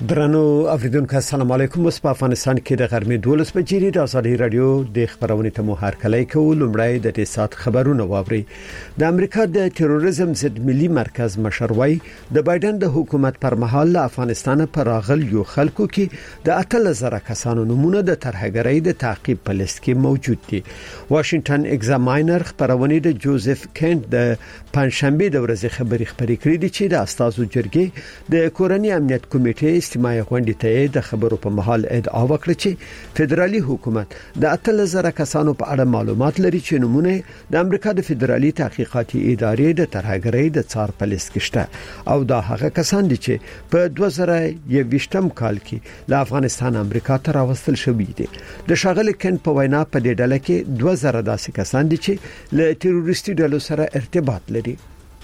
درنو اوریدونکو السلام علیکم. اوس په افغانستان کې د غرمې 12 بجې د ازادي رادیو د خبرونې ته مو هرکلی کوو. لومړی د دې سات خبرونه واوري. د امریکا د تروریزم ضد ملي مرکز مشروي د بایدن د حکومت پر مهال له افغانستان پر راغليو خلکو کې د 8000 کسانو نمونه د ترهګرۍ د تعقیب په لیست کې موجود دي. واشنگټن ایگزاماینر خبرونه د جوزف کینټ د پنځشنبه د ورځې خبري کړې دي چې د استازو جرګې د کورنۍ امنیت کمیټې اجتماعي غونډې ته د خبرو په محل ادعا وکړه چې فدرالي حکومت د 8000 کسانو په اړه معلومات لري چې نمونه د امریکا د فدرالي تحقیقاتي ادارې د ترهګرۍ د څار په لیست کې شته او دا هغه کسان دي چې په 2021م کال کې له افغانستان امریکا ته راوستل شوي دي. د شاغل کین په وینا په دې ډله کې 2000 داسې کسان دي چې له تروریستي ډلو سره ارتباط لري.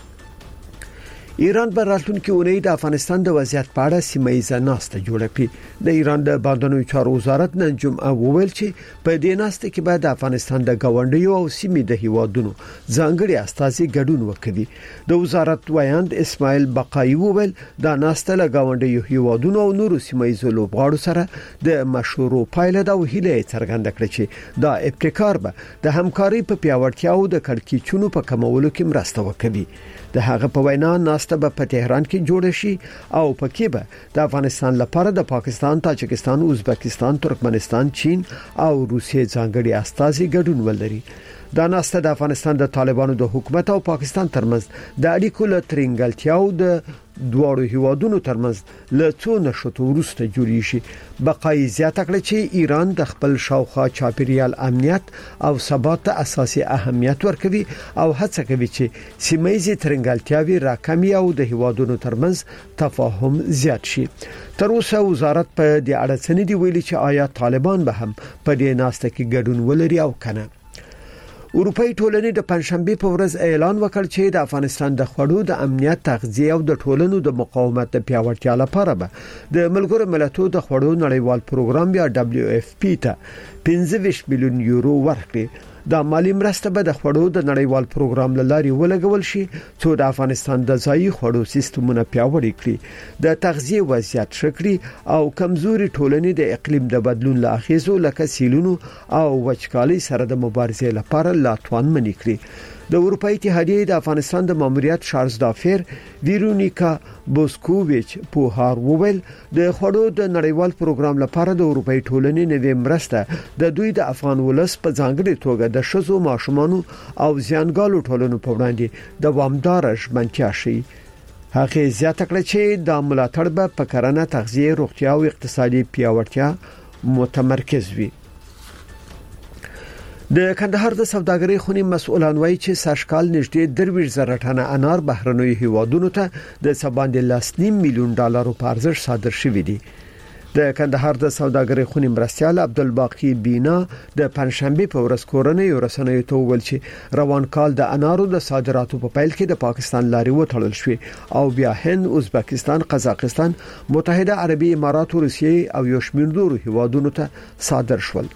ایران په راتلونکي اونۍ د افغانستان د وضعیت په اړه سیمه‌ییزه ناسته جوړه کړي. د ایران د بهرنیو چارو وزارت نن جمعه وویل چې په دې ناسته کې به د افغانستان د گاونډیو او سیمې د هیوادونو ځانګړي استازي ګډون وکړي. د وزارت وایند اسماعیل بقایي وویل دا ناسته له گاونډیو هیوادونو او نورو سیمه‌ییزو لوبغاړو سره د مشورو پایله دا وهیله څرګنده کړه چې دا ابتکار به د همکاري په پیاوړتیا او د کړکېچونو په کمولو کې مرسته وکړي. د هغه په وینا ناسته به په تهران کې جوړ شي او پکې به د افغانستان لپاره د پاکستان، تاجکستان، ازبکستان، ترکمنستان، چین او روسیې ځانګړي استازي ګډون ولري. دا ناسته د افغانستان د طالبانو د حکومت او پاکستان ترمنځ د اړیکو له ترنګلتیاو د دوړو هیوادونو ترمنځ له څو نشټو وروسته جوړی شي. بقایي زیاته کړه چې ایران د خپل شاوخوا چاپیریال امنیت او ثبات ته اساسي اهمیت ورکوي او هڅه کوي چې سیمه‌یزي ترنګلتیاوي راکمي او د هیوادونو ترمنځ تفاهم زیات شي. تر اوسه وزارت په دې اړه څه نه دی ویلي چې آیا طالبان به هم په دې ناسته کې ګډون ولري او کنه. اروپאי ټولنې د پنځشنبه په ورځ اعلان وکړ چې د افغانستان د خوړو د امنیت، تغذیه او د ټولنو د مقاومت د پیاوړتیا لپاره به د ملګرو ملتونو د خوړو نړیوال پروګرام یا WFP ته 25 میلیون یورو ورکړي. دا مالی مرسته به د خوړو د نړیوال پروګرام لاري ولګول شي چې د افغانستان د ځایي خوړو سیستمونه پیاوړي کړي، د تغذیه وضعیت شکري او کمزوري ټولنې د اقلیم د بدلون له اغیزو لکه سیلونو او وچکالۍ سره د مبارزې لپاره لاتوان منې کړي. د اروپאי اتحادیې د افغانستان د ماموریت شارلز دافیر ویرونیکا بوسکوویچ په هار وویل د خوړو د نړیوال پروګرام لپاره د اروپאי ټولنې نوې مرسته د دوی د افغان ولس په ځانګړي توګه د شذو ماشومانو او زیانګالو ټولنو په وړاندې دوامدار ژمنتیا شي. هغه زیاته کړه چې د ملاتړ په کرنه، تغذیه، روغتیا او اقتصادي پیاوړتیا متمرکز وي. د کندهار د سوداګرۍ خونې مسؤلان وایي چې ساشکال نږدې 23,000 ټنه انار بهرنیو هیوادونو ته د 7.5 میلیون ډالرو په ارزښت صادر شوي دي. د کندهار د سوداګرۍ خونې مرستيال عبدالباقی بینا د پنځشنبه په ورځ کورنۍ رسنیو ته ویل چې روان کال د انارو د صادراتو په پیل کې د پاکستان لاري وټړل شوې او بیا هند، ازبکستان، قزاقستان، متحده عربي امارات، روسیې او یو شمېر نورو هیوادونو ته صادر شول.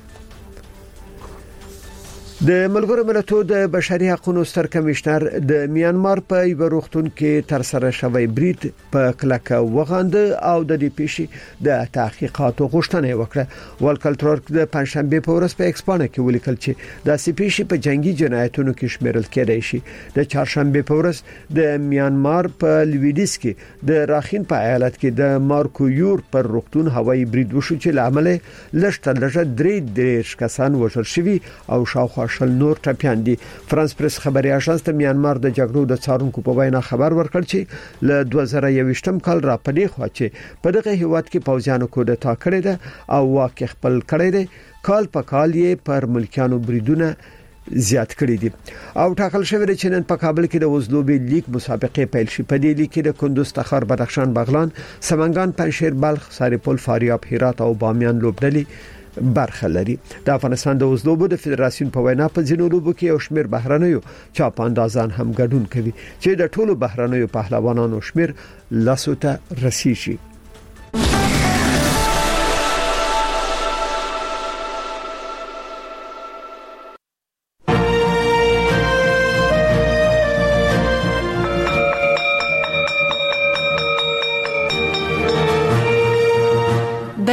د ملګرو ملتونو د بشري حقوقو ستر کمشنر د میانمار په یو روغتون کې تر سره شوی برید په کلکه وغند او د دې پیښې د تحقیقاتو غوښتنه وکړه. والکل ترک د پنځشنبه په ورځ په ایکسپانه کې ولیکل چې د سپیشي په جنگي جنایتونو کې شمیرل کېدای شي. د چهارشنبه په ورځ د میانمار په لویډیس کې د راخین په ایالت کې د مارکویور پر روغتون هوایي برید وشو چې لامل لږ تر لږه 3 کسان وژل شوي او شاوخوا شل نور ټپيان دي. فرانس پریس خبري اژانس د میانمار د جګړو د څارونکو په وینا خبر ورکړ چې له 2021م کال را پدې خو چې په دغه هیواد کې پوځیانو کودتا کړې ده او واکه خپل کړې ده، کال په کال یې پر ملکیانو بریدونه زیات کړی دي او ټاکل شوی چې نن په کابل کې د وزلوبي لیگ مسابقه پیل شي. په دې لیگ کې د کندوز، تخار، بدخشان، بغلان، سمنګان، پنځشیر، بلخ، ساریپول، فاریاب، هرات او بامیان لوبډلې برخه لري. د افغانستان د وزلوبو د فدراسیون په وینا په ځینو لوبو کې یو شمېر بهرنیو چاپاندازان هم ګډون کوي چې د ټولو بهرنیو پهلوانانو شمېر لاسو ته رسیږي.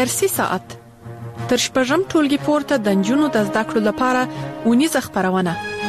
درسي ساعت تر شپږم ټولګي پورته د نجونو د زده کړو لپاره ونیزه خپرونه.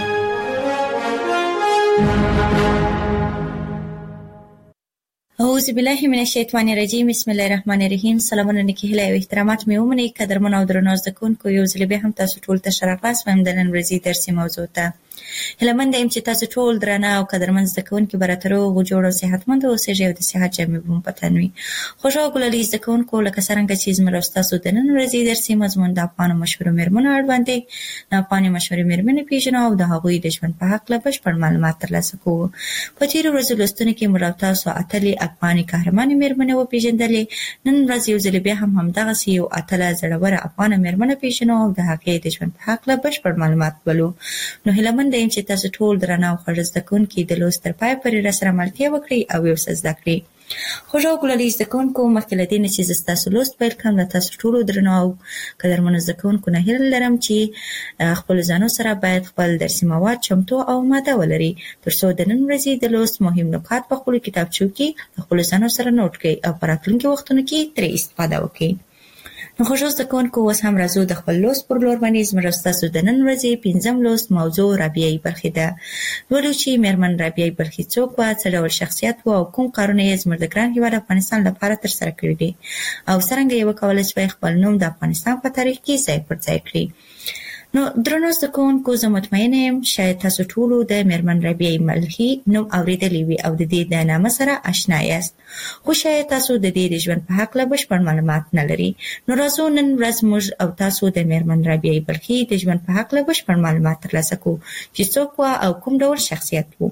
اعوذ بالله من الشیطان الرجیم. بسم الله الرحمن الرحیم. سلامونه نیکی هیله او احترامات مې ومنئ قدرمن او درنو زده کوونکو، یو ځل بیا هم تاسو ټول ته ښه راغلاست وایم د نن ورځې درسي موضوع ته. هیله مند یم چې تاسو ټول درانه او قدرمن زده کوونکي به راته روغ جوړ او صحتمند اوسئ او د صحت جامې به مو په تن وي. خوږو او ګلالي زده کوونکو، لکه څرنګه چې زموږ او ستاسو د نن ورځې درسي مضمون د افغانو مشهورو مېرمنو اړوند دی. د افغاني مشهورې مېرمنې پېژنو او د هغوی د ژوند په هکله بشپړ معلومات ترلاسه کوو. په تېرو ورځو لوستنو کې موږ او تاسو اتلې افغاني قهرمانې مېرمنې وپېژندلې. نن ورځ یو ځل بیا هم همدغسې یو اتله زړوره افغانه مېرمنه پېژنو او د هغې د ژوند په هکله بشپړ معلومات ولو. نو هیله مند یم چې تاسو ټول درانه او خوږ زده کوونکي د لوست تر پایه پورې راسره ملتیا وکړئ او یو څه زده کړئ. خوږو او ګلالي زده کوونکو، مخکې له دې نه چې زه ستاسو لوست پیل کړم، له تاسو ټولو درنو او قدرمنو زده کوونکو نه هیله لرم چې خپلو ځانو سره باید خپل درسي مواد چمتو او اماده ولرئ، تر څو د نن ورځې د لوست مهم نکات په خپلو کتابچو کې له خپلو ځانو سره نوټ کړئ او په راتلونکي وختونو کې ترې استفاده وکړئ. نو خوږو زده کوونکو، اوس هم راځو د خپل لوست پر لور باندې. زموږ او ستاسو د نن ورځې پنځم لوست موضوع رابعه بلخي ده. لولو چې مېرمن رابعه بلخي څوک وه، څه ډول شخصیت و او کوم کارونه یې زموږ د ګران هېواد افغانستان لپاره ترسره کړي دي او څرنګه یې وکولی شوی خپل نوم د افغانستان په تاریخ کې ځای پر ځای کړي. نو درنو زده کوونکو، زه مطمئنه یم شاید تاسو ټولو د مېرمن رابعه بلخي نوم اورېدلی وي او د دې د نامه سره اشنا یاست، خو شاید تاسو د دې د ژوند په هکله بشپړ معلومات نه لرئ. نو راځو نن ورځ موږ او تاسو د مېرمن رابعه بلخي د ژوند په هکله بشپړ معلومات ترلاسه کوو چې څوک وه او کوم ډول شخصیت و.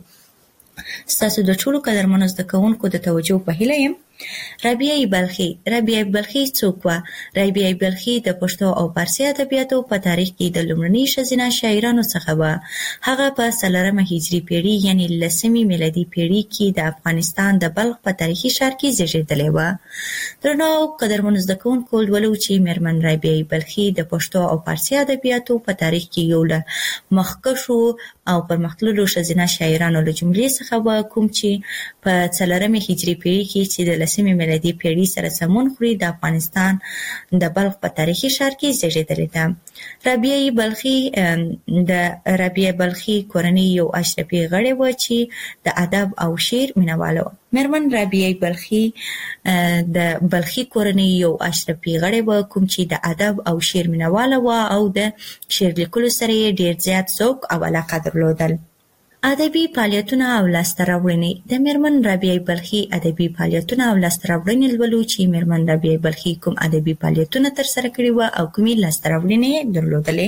ستاسو د ټولو قدرمنو زده کوونکو د توجه په هیله یم. رابعه بلخي څوک وه؟ رابعه بلخي د پښتو او فارسي ادبیاتو په تاریخ کې د لومړني ښځینه شاعرانو څخه وه. هغه په 4 هجري پیړۍ یعنې 10 میلادي پیړۍ کې د افغانستان د بلخ په تاریخي ښار کې زیږېدلې وه. درنو قدرمنو زده کوونکو، لولو چې مېرمن رابعه بلخي د پښتو او فارسي ادبیاتو په تاریخ کې یو له مخکښو او پرمختللو ښځینه شاعرانو له جملې څخه وه، کوم چې په 4 هجري پیړۍ کې چې د 10 میلادي پیړۍ سره سمون خوري د افغانستان د بلخ په تاریخي ښار کې زیږېدلې ده. رابعه بلخي کورنۍ یو اشرفي غړې وه چې د ادب او شعر مینهواله وه. مېرمن رابعه بلخي د بلخي کورنۍ یو اشرفي غړې وه، کوم چې د ادب او شعر مینهواله وه او د شعر لیکلو سره یې ډېر زیات ذوق او علاقه درلودل. ادبي فعالیتونه او لاسته راوړنې. د مېرمن رابعه بلخي ادبي فعالیتونه او لاسته راوړنې لولو چې مېرمن رابعه بلخي کوم ادبي فعالیتونه ترسره کړي وه او کومې لاسته راوړنې یې درلودلې.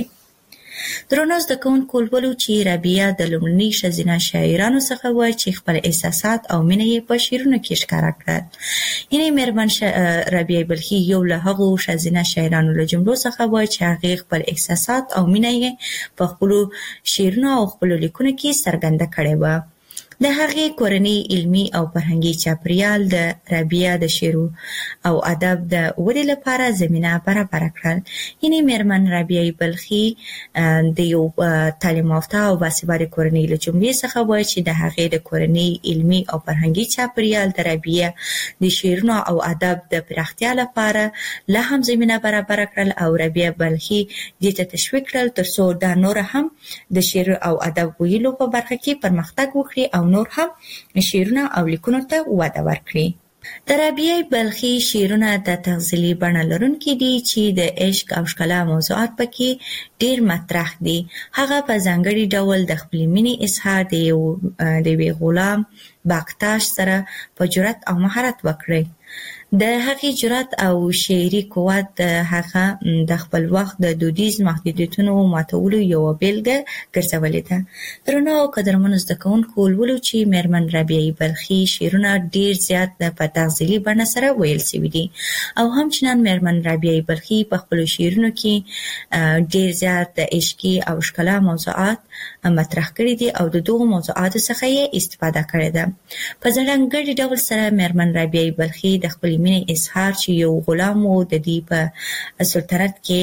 درنو زده کوونکو، لولو چې رابعه د لومړني ښځینه شاعرانو څخه وه چې خپل احساسات او مینه یې په شعرونو کې ښکاره کړل. یعنې مېرمن رابعه بلخي یو له هغو ښځینه شاعرانو له جملو څخه وه چې هغې خپل احساسات او مینه یې په خپلو شعرونو او خپلو لیکنو کې څرګنده کړې وه. د هغې کورنۍ علمي او فرهنګي چاپېریال د رابعه د شعر او ادب د ودې لپاره زمینه برابره کړل. یعنې مېرمن رابعه بلخي د یو تعلیم یافته او باسواده کورنۍ له جملې څخه وه چې د هغې د کورنۍ علمي او فرهنګي چاپېریال د رابعه د شعرونو او ادب د پراختیا لپاره لا هم زمینه برابره کړل او رابعه بلخي دې ته تشویق کړل تر څو دا نور هم د شعر او ادب ویلو په برخه کې پرمختګ وکړي او نور هم شعرونه او لیکنو ته وده ورکړي. د رابعه بلخي شعرونه د تغزلي بڼه لرونکي دي چې د عشق او ښکلا موضوعات پکې ډېر مطرح دي. هغه په ځانګړي ډول د خپلې مینې اظهار د یوې غلام باکتاش سره په جرأت او مهارت وکړي. د هغې جرأت او شعري قوت د هغه د خپل وخت د دودیز محدودیتونو ماتولو یوه بېلګه ګرځولې ده. درنو او قدرمنو زده کوونکو، لولو چې مېرمن رابعه بلخي شعرونه ډېر زیات په تغزلي بڼه سره ویل سوي دي او همچنان مېرمن رابعه بلخي په خپلو شعرونو کې ډېر زیات د عشقي او ښکلا موضوعات مطرح کړي دي او د دغو موضوعاتو څخه یې استفاده کړې ده. په ځانګړي ډول سره مېرمن رابعه بلخي د خپلې مینې اظهار چې یو غلام و د دې په سلطنت کې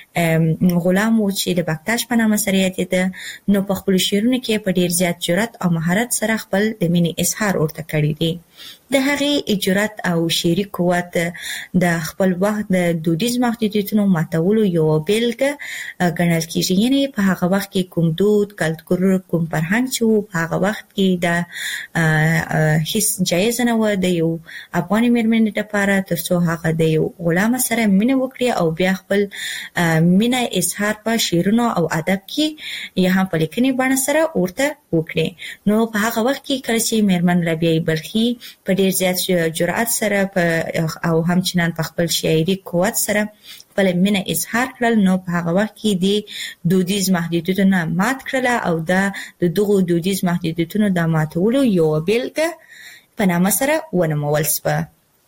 غلام و چې د باکتاش په نامه سره یادېده، نو په خپلو شعرونو کې په ډېر زیات جرأت او مهارت سره خپل د مینې اظهار ورته کړی دی. د هغې جرأت او شعري قوت د خپل وخت د دودیز محدودیتونو ماتولو یو بیلګه ګڼل کیږي. یعنی په هغه وخت کې کوم دود، کلتور، کوم فرهنګ چې و په هغه وخت کې د هیڅ جایز نه و د یو افغاني مېرمنې لپاره ترڅو هغه د یو غلام سره مینه وکړي او بیا خپل مینه اظهار په شعرونو او ادب کې یا هم په لیکنې بڼه سره ورته وکړي. نو په هغه وخت کې کله چې مېرمن رابعه بلخي په ډیر زیات جرأت سره او همچنان په خپل شاعري قوت سره خپل مینه اظهار کړل، نو په هغه وخت کې د دودیز محدودیتونه مات کړل او د دغو دودیز محدودیتونو د ماتولو یو بیلګه په نامه سره ونومول شوه.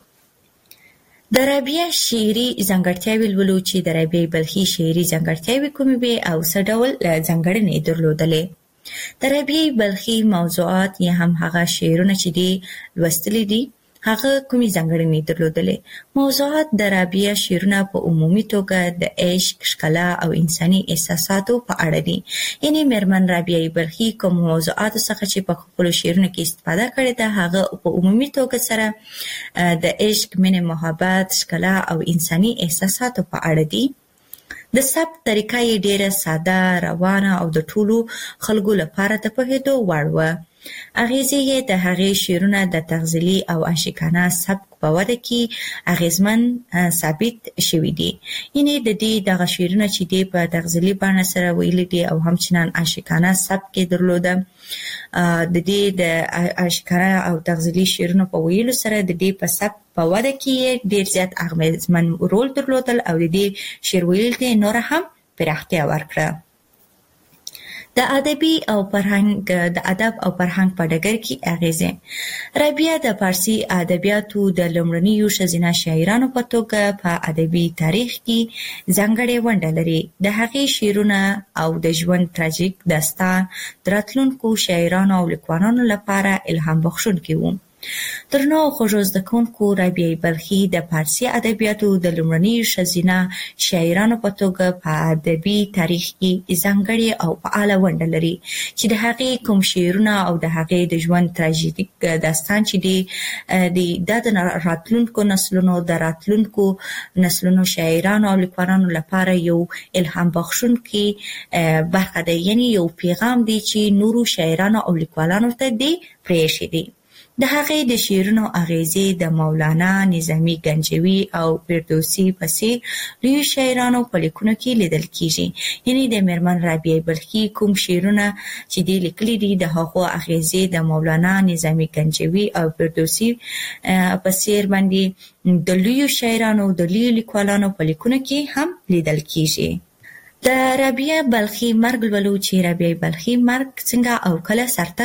د رابعه شعري ځانګړتیاوې لولو چې د رابعه بلخي شعري ځانګړتیاوې کومې وې او څه ډول ځانګړنې درلودلې. د رابعه بلخي موضوعات یا هم هغه شعرونه چې دي لوستلي دي هغه کومې ځانګړنې درلودلې. موضوعات د رابعه شعرونه په عمومي توګه د عشق، ښکلا او انساني احساساتو په اړه دي. یعنی مېرمن رابعه بلخي کوم موضوعاتو څخه چې په خپلو شعرونو کې استفاده کړې ده هغه په عمومي توګه سره د عشق، مینې، محبت، ښکلا او انساني احساساتو په اړه دي. د ثبت طریقه یې ډیره ساده، روانه او د ټولو خلکو لپاره د پوهېدو وړ وه. اغیزې یې د هغې شعرونه د تغزلي او عاشقانه سبک په وده کې اغیزمن ثابت شوي دي. یعنې د دې دغه شعرونه چې دي په تغزلي بڼه سره ویلي دي او همچنان عاشقانه سبک یې درلوده. د دې د عاشقانه او تغزلي شعرونو په ویلو سره د دې په سبک په وده کې ډیر زیات اغیزمن رول درلودل او د دې شعر ویل ته نور هم پراختیا ورکړه. د ادب او فرهنګ په ډګر کې اغیزې. رابعه د فارسي ادبیاتو د لومړنیو ښځینه شاعرانو په توګه په ادبي تاریخ کې ځانګړې ونډه لري. د هغې شعرونه او د ژوند تراژیک داستان د راتلونکو شاعرانو او لیکوالانو لپاره الهام بخښونکي وو. درنو خوږو زده کوونکو، رابعه بلخي د فارسي ادبیاتو د لومړنیو ښځینه شاعرانو په توګه په ادبي تاریخ کې ځانګړې او فعاله ونډه لري چې د هغې کوم شعرونه او د هغې د ژوند تراژیک داستان چې دی د راتلونکو نسلونو شاعرانو او لیکوالانو لپاره یو الهام بخښونکی برخه ده. یعنی یو پیغام دی چې نورو شاعرانو او لیکوالانو ته دی پرېښی دی. د هغې د شعرونو اغیزې د مولانا، نظامي گنجوي او فردوسي په څېر لویو شاعرانو په لیکنو کې لیدل کیږي. یعنی د مېرمن رابعه بلخي کوم شعرونه چې دی لیکلي دي د هغو اغیزې د مولانا، نظامي گنجوي او فردوسي په څېر باندې د لویو شاعرانو د لویو لیکوالانو په لیکنو کې هم لیدل کیږي. د رابعه بلخي مرګ لولو چې رابعه بلخي مرګ څنګه او کله سرته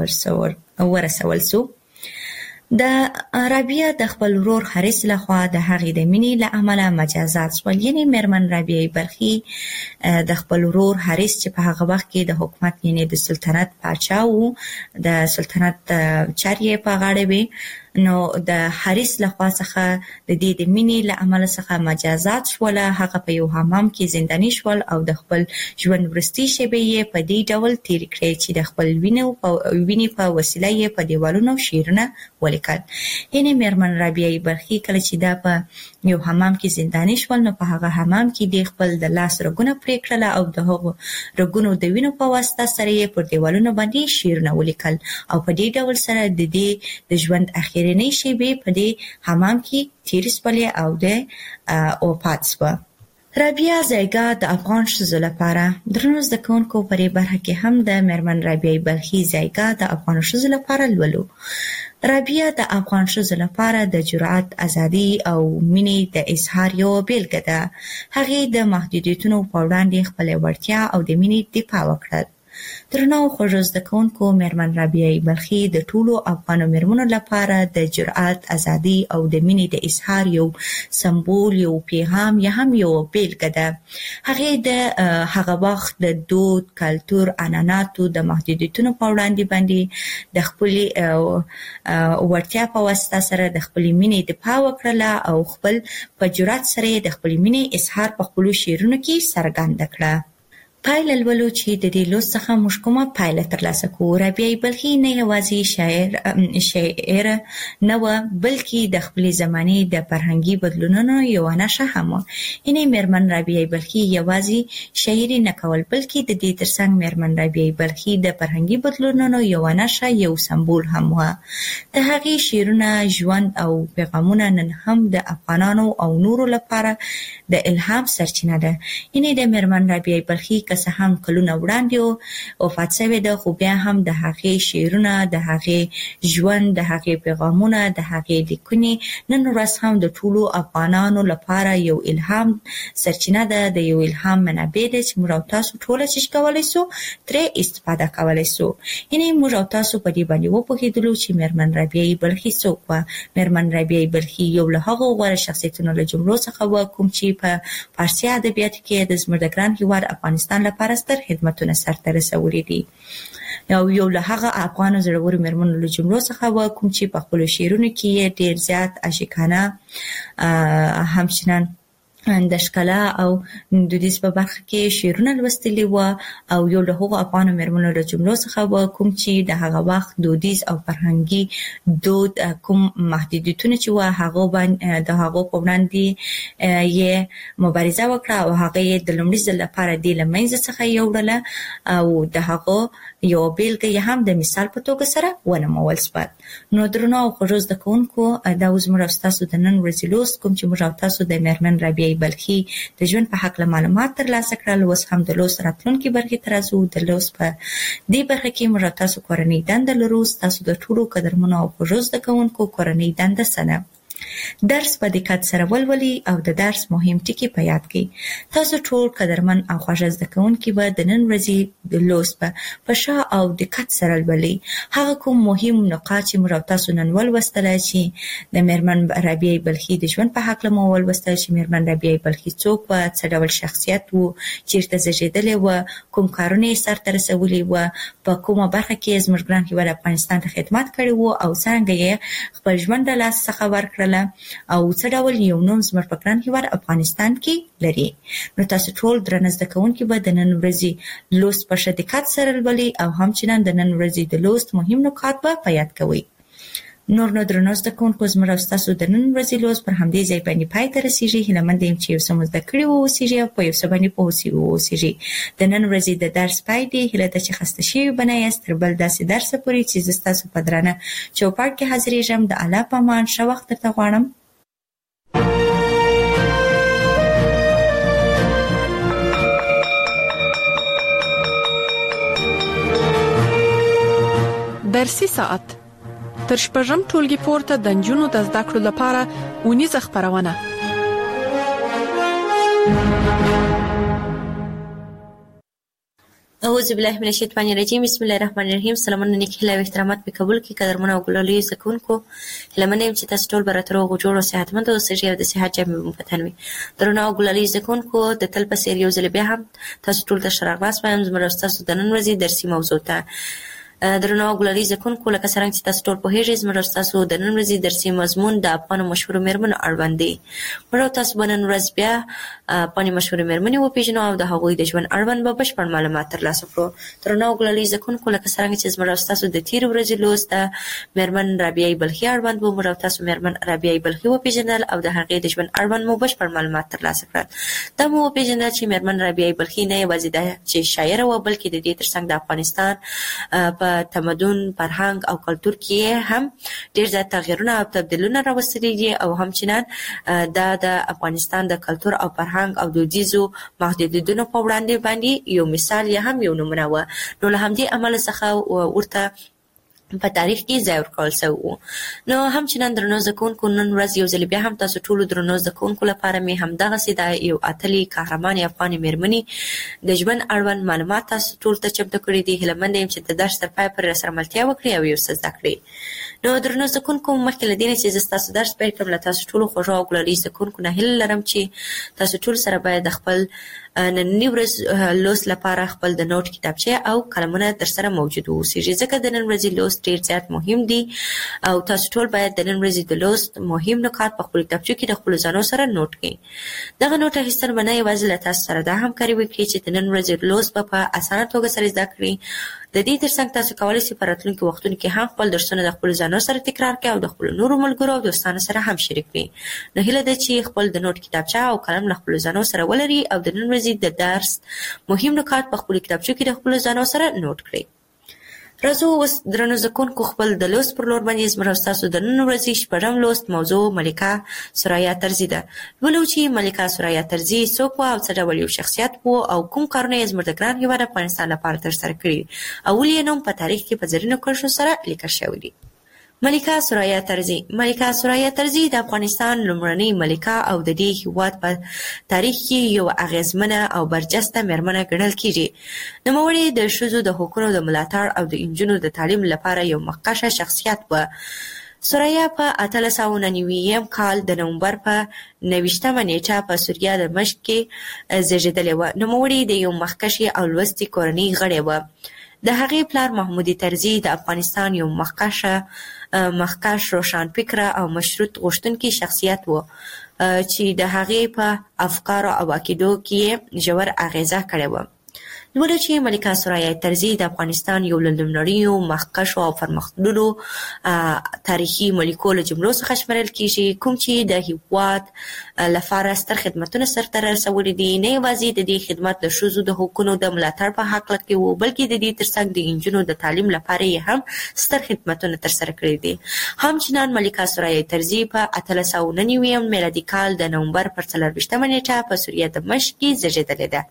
ورسول سو. د رابعه د خپل ورور حارث لخوا د هغې د مینې له امله مجازات شول. یعنې مېرمن رابعه بلخي د خپل ورور حارث چې په هغه وخت کې د حکومت یعنې د سلطنت پاچا و، د سلطنت چارې یې په غاړه وې، نو د حارث لخوا څخه د دې د مینې له امله څخه مجازات شول. هغه په یو حمام کې زنداني شول او د خپل ژوند وروستۍ شېبې یې په دې ډول تېرې کړې چې د خپل وینې په وسیله یې په دیوالونو شعرونه ولیکل. یعنې مېرمن رابعه بلخي کله چې دا په یو حمام کې زنداني شول نو په هغه حمام کې د خپل د لاس رګونه پرې کړل او د هغو رګونو د وینو په واسطه سره یې پر دیوالونو باندې شعرونه ولیکل او په دې ډول سره د دې د ژوند اخرنۍ شېبې په دې حمام کې تېرې شولې او د وفات شوه. رابعه ځایګه د افغان ښځو لپاره. درنو زده کوونکو، په دې برخه کې هم د مېرمن رابعه بلخي ځایګه د افغان ښځو لپاره لولو. رابعه د افغان ښځو لپاره د جرأت، ازادۍ او مینې د اظهار یوه بیلګه ده. هغې د محدودیتونو په وړاندې خپله وړتیا او د مینې دفاع وکړل. درنو خوږو زده کوونکو، مېرمن رابعه بلخي د ټولو افغانو مېرمنو لپاره د جرأت، ازادۍ او د مینې د اظهار یو سمبول، یو پیغام یا هم یو بیلګه ده. هغې د هغه وخت د دود، کلتور، عنعناتو د محدودیتونو په وړاندې باندې د خپلې وړتیا په واسطه سره د خپلې مینې دفاع وکړله او خپل په جرأت سره د خپلې مینې اظهار په خپلو شعرونو کې څرګنده کړه. پایله لولو چې د دې لوست څخه موږ کومه پایله ترلاسه کوو. رابعه بلخي نه یوازې شاعر نه وه، بلکې د خپلې زمانې د فرهنګي بدلونونو یوه نښه هم وه. یعنې مېرمن رابعه بلخي یوازې شاعري نه کول، بلکې د دې ترڅنګ مېرمن رابعه بلخي د فرهنګي بدلونونو یوه نښه، یو سمبول هم وه. د هغې شعرونه، ژوند او پیغامونه نن هم د افغانانو او نورو لپاره د الهام سرچینه ده. یعنې د مېرمن رابعه بلخي که څه هم کلونه وړاندې وفات شوې ده، خو بیا هم د هغې شعرونه، د هغې ژوند، د هغې پیغامونه، د هغې لیکنې نن ورځ هم د ټولو افغانانو لپاره یو الهام سرچینه ده، د یو الهام منابع ده چې موږ او تاسو ټوله چې کولی سو ترې استفاده کولی سو. یعنې موږ او تاسو په دې باندې وپوهېدلو چې مېرمن رابعه بلخي څوک وه. مېرمن رابعه بلخي یو له هغو غوره شخصیتونو له جملو څخه وه کوم چې په فارسي ادبیاتو کې د زموږ د ګران هېواد افغانستان لپاره ستر خدمتونه سرته رسولي دي. یو له هغه افغانو زړورو مېرمنو له جملو څخه وه کوم چې په خپلو شعرونو کې یې ډېر زیات عاشقانه، همچنان د ښکلا او دودیز په برخه کې شعرونه لوستلي وه، او یو له هغو افغانو مېرمنو له جملو څخه وه کوم چې د هغه وخت دودیز او فرهنګي دود کوم محدودیتونه چې وه د هغو په وړاندې یې مبارزه وکړه او هغه یې د لومړي ځل لپاره دې له منځه څخه یوړله، او د هغو یو بیلګه یې هم د مثال په توګه سره ونمول سوه. نو درنو او خوږو زده کوونکو، دا اوس موږ او ستاسو د نن ورځې لوست کوم چې موږ او تاسو د مېرمن رابعه بلخي د ژوند په هکله معلومات ترلاسه کړل. اوس هم د لوست راتلونکي برخې ته راځو. د لوست په دې برخه کې موږ او تاسو کورنۍ دنده لرو. ستاسو د ټولو قدرمنو او خوږو زده کوونکو کورنۍ دنده څه ده؟ درس په دقت سره ولولئ او د درس مهم ټکي په یاد کړئ. تاسو ټول قدرمن او خوږ زده کوونکي به د نن ورځې د لوست په ښه او دقت سره لولئ. هغه کوم مهم نقاط چې موږ او تاسو نن ولوستله چې د مېرمن رابعه بلخي د ژوند په هکله مو ولوستل چې مېرمن رابعه بلخي څوک وه، څه ډول شخصیت و، چیرته زیږېدلې وه، کوم کارونه یې سرته رسولي وه، په کومه برخه کې زموږ ګران هېواد افغانستان ته خدمت کړی و، او څرنګه یې خپل ژوند له لاس څخه ورکړله، او څه ډول یو نوم زموږ په ګران هېواد افغانستان کې لري. نو تاسو ټول درنه زده کوونکي به د نن ورځې لوست په ښه دقت سره لولئ او همچنان د نن ورځې د لوست مهم نکات به په یاد کوئ. نور نو درنو زده کوونکو، زموږ او ستاسو د نن ورځې لوست پر همدې ځای باندې پای ته رسېږي. هیله یم چې یو څه مو زده کړي واوسېږي او په یو څه باندې پوه واوسېږي. د نن ورځې د درس پای دی. هیله ده چې خسته شوي به نه یاست تر بل داسې درسه پورې چې زه ستاسو په درانه چوپړ کې حاضرېږم. د الله په امان، ښه وخت درته غواړم. درسي ساعت تر شپږم ټولګي پورته د نجونو د زده کړو لپاره اونیزه خپرونه. اعوذ بالله من الشیطان الرجیم. بسم الله الرحمن الرحیم. سلامونه، نیک هیله او احترامات په قبول کې قدرمنو او ګلالي زده کوونکو. هیله منم چې تاسو ټول به راته روغ جوړ او صحتمند اوسئ او د صحت جامې مو په تن وي. درنو او ګلالي زده کوونکو، د تل په څېر یو ځل بیا هم تاسو ټول ته ښه راغلاست وایم زموږ ستاسو د نن ورځې درسي موضوع ته. درنو او ګلالي زده کوونکو، لکه څرنګه چې تاسو ټول پوهېږئ زموږ ستاسو د نن ورځې درسي مضمون د افغانو مشهورو مېرمنو اړوند دی. موږ تاسو به نن ورځ بیا افغاني مشهورې مېرمنې وپېژنو او د هغوی د ژوند اړوند به بشپړ معلومات ترلاسه کړو. درنو او ګلالي زده کوونکو، لکه څرنګه چې زموږ ستاسو د تېرې ورځې لوست د مېرمن رابعه بلخي اړوند و، موږ تاسو مېرمن رابعه بلخي وپېژندل او د هغې د ژوند اړوند مو بشپړ معلومات ترلاسه کړل. دا مو وپېژندل چې مېرمن رابعه بلخي نه یوازې ده چې شاعره وه، بلکې د دې ترڅنګ د افغانستان په تمدن، فرهنګ او کلتور کې هم ډېر زیات تغییرونه او تبدیلونه راوستلي دي، او همچنان دا د افغانستان د کلتور او فرهنګ او دودیزو محدودیتونو په وړاندې باندې یو مثال یا هم یو نمونه وه. نو له همدې امله څخه ورته په تاریخ کې ځای ورکول شوی و. نو همچنان درنو زده کوونکو، نن ورځ یو ځل بیا هم تاسو ټولو درنو زده کوونکو لپاره مې همدغسې د یو اتلې قهرمانې افغانې مېرمنې د ژوند اړوند معلومات تاسو ټولو ته چمتو کړي دي. هیله منده یم چې د درس تر پایه پورې راسره ملتیا وکړئ او یو څه زده کړئ. نو درنو زده کوونکو، مخکې له دې نه چې زه ستاسو درس پیل کړم، له تاسو ټولو خوږو او ګلالي زده کوونکو نه هیله لرم چې تاسو ټول سره باید د خپل نننی ورځ لوست لپاره خپل د نوٹ کتابچه او قلمونه ترسره موجود اوسئ، ځکه د نن ورځې لوست ډیر زیات مهم دی او تاسو ټول باید د نن ورځې د لوست مهم نکات په خپل کتابچه کې د خپل ځانو سره نوٹ کړئ. دغه نوٹ اخیستل باندې یوازې له تاسو سره دا همکاري وکړي چې د نن ورځې لوست په اسانه توګه سره زده کړئ. د دې ترڅنګ تاسو کولی شئ په راتلونکي وختونو کې هم خپل درسونه د خپل ځانو سره تکرار کړئ او د خپل نورو ملګرو او دوستانو سره هم شریک کړئ. نو هیله ده چې خپل د نوٹ کتابچه او قلم له خپل ځانو سره ولرئ او د نن ورځې د درس مهم نکات په خپل کتابچه کې د خپل ځانو سره نوٹ کړئ. راځو اوس درنو زده کوونکو خپل د لوست پر لور باندې زموږ ستاسو د نن ورځې شپږم لوست موضوع ملکه سرایه ترزي ده. ولو چې ملکه سرایه ترزي څوک وه او څه ډول یو شخصیت و او کوم کارونه یې زموږ د ګران هېواد افغانستان لپاره ترسره کړي او ولې یې نوم په تاریخ کې په زرینو کرښو سره لیکل شوی دی. ملکه سرایه ترزي. ملکه سرایه ترزي د افغانستان لومړنۍ ملکه او د دې هېواد په تاریخ کې یو اغیزمنه او برجسته میرمنه ګڼل کیږي. نوموړې د ښځو د حقونو د ملاتړ او د نجونو د تعلیم لپاره یو مخکښه شخصیت و. سرایه په 1899 کال د نومبر په 29مه نیټه په سوریه د دمشق کې زیږېدلې وه. نوموړې د یو مخکښې او لوستې کورنۍ غړې وه. د هغې پلار محمودي ترزي د افغانستان یو مخکښ روښانفکره او مشروط غوښتونکی شخصیت و چې د هغې په افکارو او عقیدو کې ژور اغیزه کړې وه. لوړه چې ملکه سرایه ترزي د افغانستان یو له لومړنیو مخکښو او پرمختللو تاریخي ملکو له جملو څخه شمېرل کیږي، کوم چې د هېواد لپاره ستر خدمتونه سرته رسولي دي. نه یوازې د دې خدمت د ښځو د حقونو د ملاتړ په هکله کې و، بلکې د دې ترڅنګ د نجونو د تعلیم لپاره یې هم ستر خدمتونه ترسره کړي دي. همچنان ملکه سرایه ترزي په 1899 میلادي کال د نومبر پر 24مه نیټه په سوریه دمشق کې زیږېدلې ده.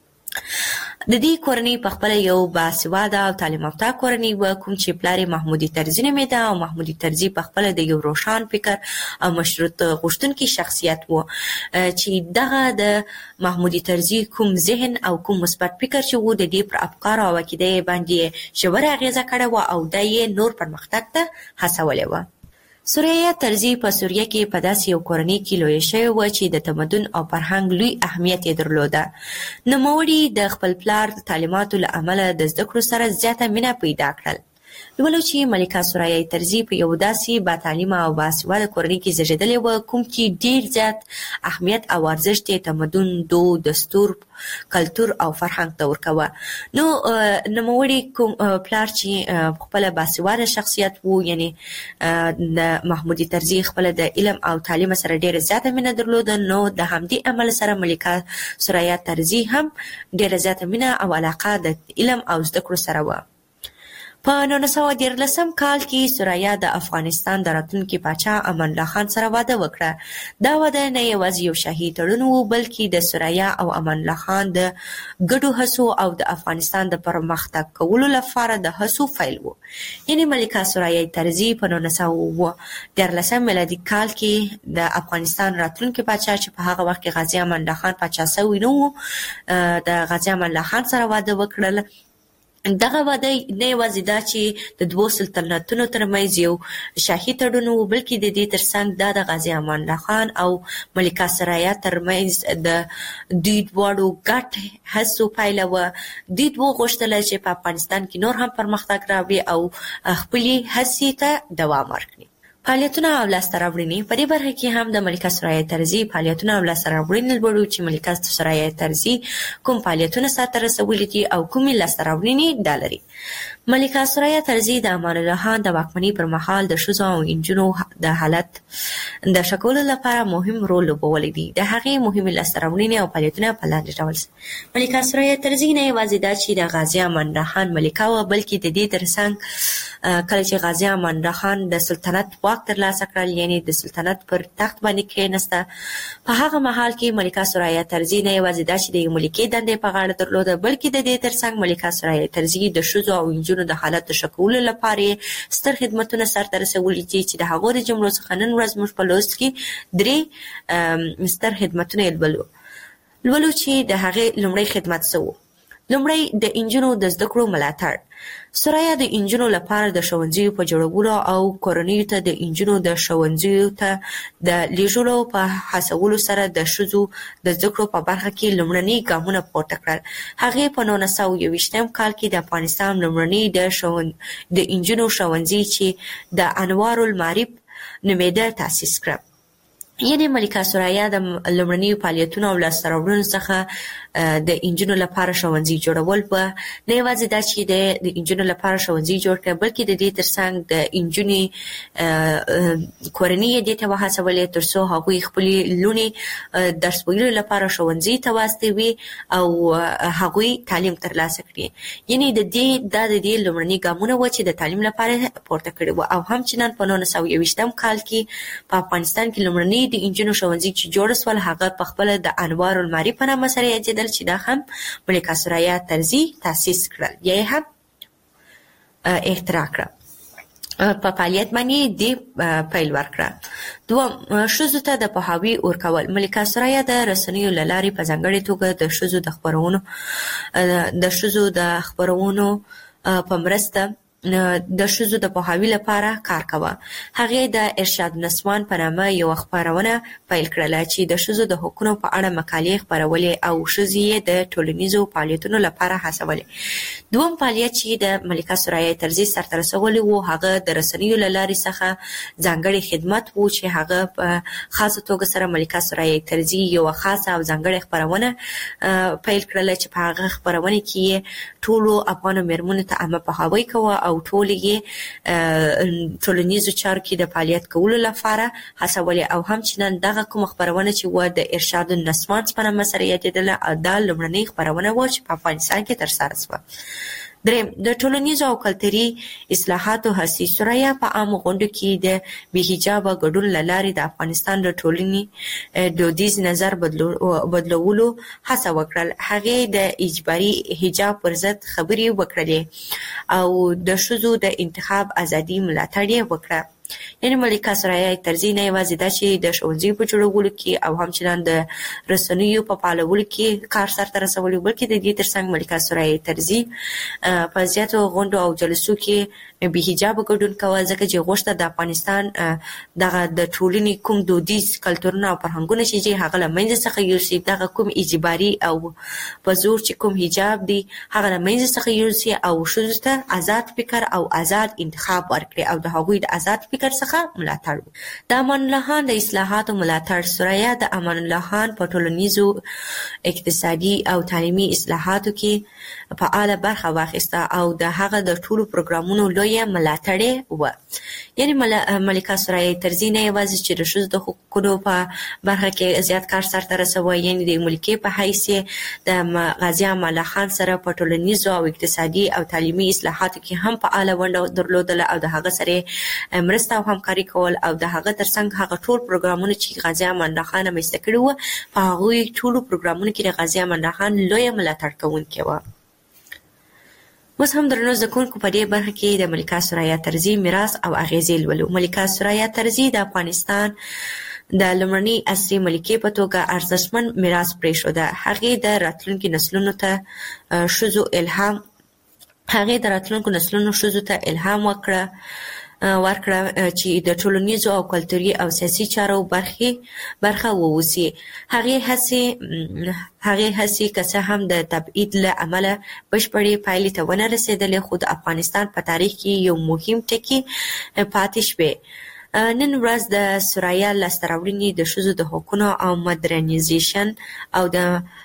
د دې کورنۍ په خپله یو باسواده او تعلیم یافته کورنۍ وه، کوم چې پلار یې محمودي ترزي نومېده او محمودي ترزي په خپله د یو روښان فکر او مشروط غوښتونکي شخصیت و چې دغه د محمودي ترزي کوم ذهن او کوم مثبت فکر چې و د دې پر افکارو او عقیده یې باندې ژوره اغېزه کړې وه او دا یې نور پرمختګ ته هڅولې وه. سرایه ترزي په سوریه کې په داسې یو کورنۍ کې لویه شوې وه چې د تمدن او فرهنګ لوی اهمیت یې درلوده. نوموړي د خپل پلار د تعلیماتو له امله د زده کړو سره زیاته مینه پیدا کړل. ولو چې ملکه سرایه ترزي په یو داسې باتعلیمه او باسواده کورنۍ کې زیږېدلې وه، کوم چې ډېر زیات اهمیت او ارزښت یې تمدن، دود، دستور، کلتور او فرهنګ ته ورکوه. نو نوموړي کوم پلار چې خپله باسواده شخصیت و، یعنی د محمودي ترزي خپله د علم او تعلیم سره ډېره زیاته مینه درلوده، نو د همدې عمل سره ملکه سرایه ترزي هم ډېره زیاته مینه او علاقه د علم او زده کړو سره وه. په 1913 کال کې سرایه د افغانستان د راتلونکي پاچا امان الله خان سره واده وکړه. دا واده نه یوازې یو شاهي تړون و، بلکې د سرایه او امان الله خان د ګډو هڅو او د افغانستان د پرمختګ کولو لپاره د هڅو پیل و. یعنې ملکه سرایه ترزي په 1913 میلادي کال کې د افغانستان راتلونکي پاچا چې په هغه وخت کې غازي امان الله خان پاچا شوی نه و، د غازي امان الله خان سره واده وکړل. دغه واده نه یوازې دا چې د دوو سلطنتونو ترمنځ یو شاهي تړون و، بلکې د دې ترڅنګ دا د غازي امان الله خان او ملکه سرایه ترمنځ د دوی دواړو ګډ هڅو پایله وه. دوی دوی غوښتل چې په افغانستان کې نور هم پرمختګ راوړي او خپلې هڅې ته دوام ورکړي. فعالیتونه او لاسته راوړنې. په دې برخه کې هم د ملکه سرایه ترزي فعالیتونه او لاسته راوړنې لولو چې ملکه سرایه ترزي کوم فعالیتونه سرته رسولي دي او کومې لاسته راوړنې دا لري. ملکه سرایه ترزي د امان الله خان د واکمنۍ پر مهال د ښځو او نجونو د حالت د ښه کولو لپاره مهم رول لوبولی دی. د هغې مهمې لاسته راوړنې او فعالیتونه په لاندې ډول ملکه سرایه ترزي نه یوازې دا چې د غازي امان الله خان ملکه وه، بلکې د دې ترڅنګ کله چې غازي امان الله خان د سلطنت واک ترلاسه کړل، یعنی د سلطنت پر تخت باندې کېناسته، په هغه مهال کې ملکه سرایه ترزي نه یوازې دا چې د یو ملکې دندې په غاړه درلوده، بلکې د دې ترڅنګ ملکه سرایه ترزي د ښځو او نجونو د حالت د ښه کولو لپاره ستر خدمتونه سرته رسولي دي چې د هغو د جملو څخه نن ورځ موږ په لوست کې 3 ستر خدمتونه لولو چې د هغې لومړی خدمت څه و. لومړی د انجونو د زده کړو ملاتړ. سرایا د انجونو لپاره د ښوونځیو په جوړولو او کورنیو ته د انجونو د ښوونځیو ته د لیږلو په هڅولو سره د ښځو د زده کړو په برخه کې لومړني ګامونه پورته کړل. هغې په 1921 کال کې د افغانستان لومړني د انجونو ښوونځي چې د انوار المعارف نومیده تاسیس کړ. یعنې ملکه سرایا د لومړنیو فعالیتونو او لاسته راوړنو څخه د انجونو لپاره ښوونځي جوړول په نه یوازې دا چې د انجونو لپاره ښوونځي جوړ کړ، بلکې د دې ترڅنګ د انجونې کورنۍ دې ته وهڅولې ترڅو هغوی خپلې لوڼې درس ویلو لپاره ښوونځي ته واستوي او هغوی تعلیم ترلاسه کړي. یعنې د دې لومړني ګامونه و چې د تعلیم لپاره پورته کړي وو. او همچنان په 1921 کال کې په افغانستان کې لومړني د انجونو ښوونځي چې جوړ شول هغه په خپله د انوار المعارف په نامه سره یادېدل چې دا هم ملکه سرایا طرزي تاسیس کړل یا یې هم اختراع کړه. په فعالیت باندې دې پیل ورکړه. دوم، ښځو ته د پوهاوي ورکول. ملکه سرایا د رسنیو له لارې په ځانګړې توګه د ښځو د خپرونو په مرسته د ښځو د پوهاوي لپاره کار کوه. هغې د ارشاد نسوان په نامه یوه خپرونه پیل کړله چې د ښځو د حقونو په اړه مقالې خپرولې او ښځې یې د ټولنیزو فعالیتونو لپاره هڅولې. دوم فعالیت چې د ملکه سرایا طرزي سرته رسولی و هغه د رسنیو له لارې څخه ځانګړی خدمت و چې هغه په خاصه توګه سره ملکه سرایا طرزي یوه خاصه او ځانګړې خپرونه پیل کړله چې په هغه خپرونه کې یې ټولو افغانو مېرمنو ته عامه پوهاوی کوه او ټول یې ټولنیزو چارو کې د فعالیت کولو لپاره هڅولې. او همچنان دغه کومه خپرونه چې و د ارشاد النسوان په نامه سره یادېدله دا لومړنۍ خپرونه و چې په افغانستان کې ترسره شوه. دریم، د ټولنیزو او کلتوري اصلاحاتو هڅې. سرایا په عامو غونډو کې د بې حجابه ګډون له لارې د افغانستان د ټولنې دودیز نظر بدلولو هڅه وکړل. هغې د اجباري حجاب پر ضد خبرې وکړلې او د ښځو د انتخاب ازادي ملاتړ یې وکړه. یعنې ملکه سرایا طرزي نه یوازې دا چې د ښوونځیو په جوړولو کې او همچنان د رسنیو په فعالولو کې کار سرته رسولی، بلکې د دې ترڅنګ ملکه سرایا طرزي په زیاتو غونډو او جلسو کې بې حجابه ګډون کوه، ځکه چې غوښته د افغانستان دغه د ټولنې کوم دودیز کلتورونه او فرهنګونه چې هغه له منځه څخه یوسي، دغه کوم اجباري او په زور چې کوم حجاب دی هغه له منځه څخه یوسي او ښځو ته آزاد فکر او آزاد انتخاب ورکړي او د هغوی د آزاد فکر څخه ملاتړ. د امان الله خان د اصلاحاتو ملاتړ. سرایا د امان الله خان په ټولنیزو، اقتصادي او تعلیمي اصلاحاتو کې فعاله برخه واخیسته او د هغه د ټولو پروګرامونو لویه ملاتړې وه. یعنې ملکه سرایا طرزي نه یوازې چې د ښځو د حقوقو په برخه کې زیات کار سرته رسوه، یعنې د ملکې په حیث د غازي امان الله خان سره په ټولنیزو او اقتصادي او تعلیمي اصلاحاتو کې هم فعاله ونډه درلودله او د هغه سره مرسته او همکاري کول او د هغه ترڅنګ هغه ټول پروګرامونه چې غازي امان الله خان رامنځته کړي وو په هغوی ټولو پروګرامونو کې د غازي امان الله خان لویه ملاتړ کوونکې وه. اوس هم درنو زده کوونکو په دې برخه کې د ملکه سرایا طرزي میراث او اغیزې لولو. ملکه سرایا طرزي د افغانستان د لومړنۍ عصري ملکې په توګه ارزښتمن میراث پرېښوده. هغې د راتلونکو نسلونو ښځو ته الهام ورکړه چې د ټولنیزو او کلتوري او سیاسي چارو برخه واوسي. هغې هڅې که څه هم د تبعید له امله بشپړې پایلې ته ونه رسېدلې، خو د افغانستان په تاریخ کې یو مهم ټکی پاتې شوی. نن ورځ د سرایا لاسته راوړنې د ښځو د حقونو او مدرنیزیشن او د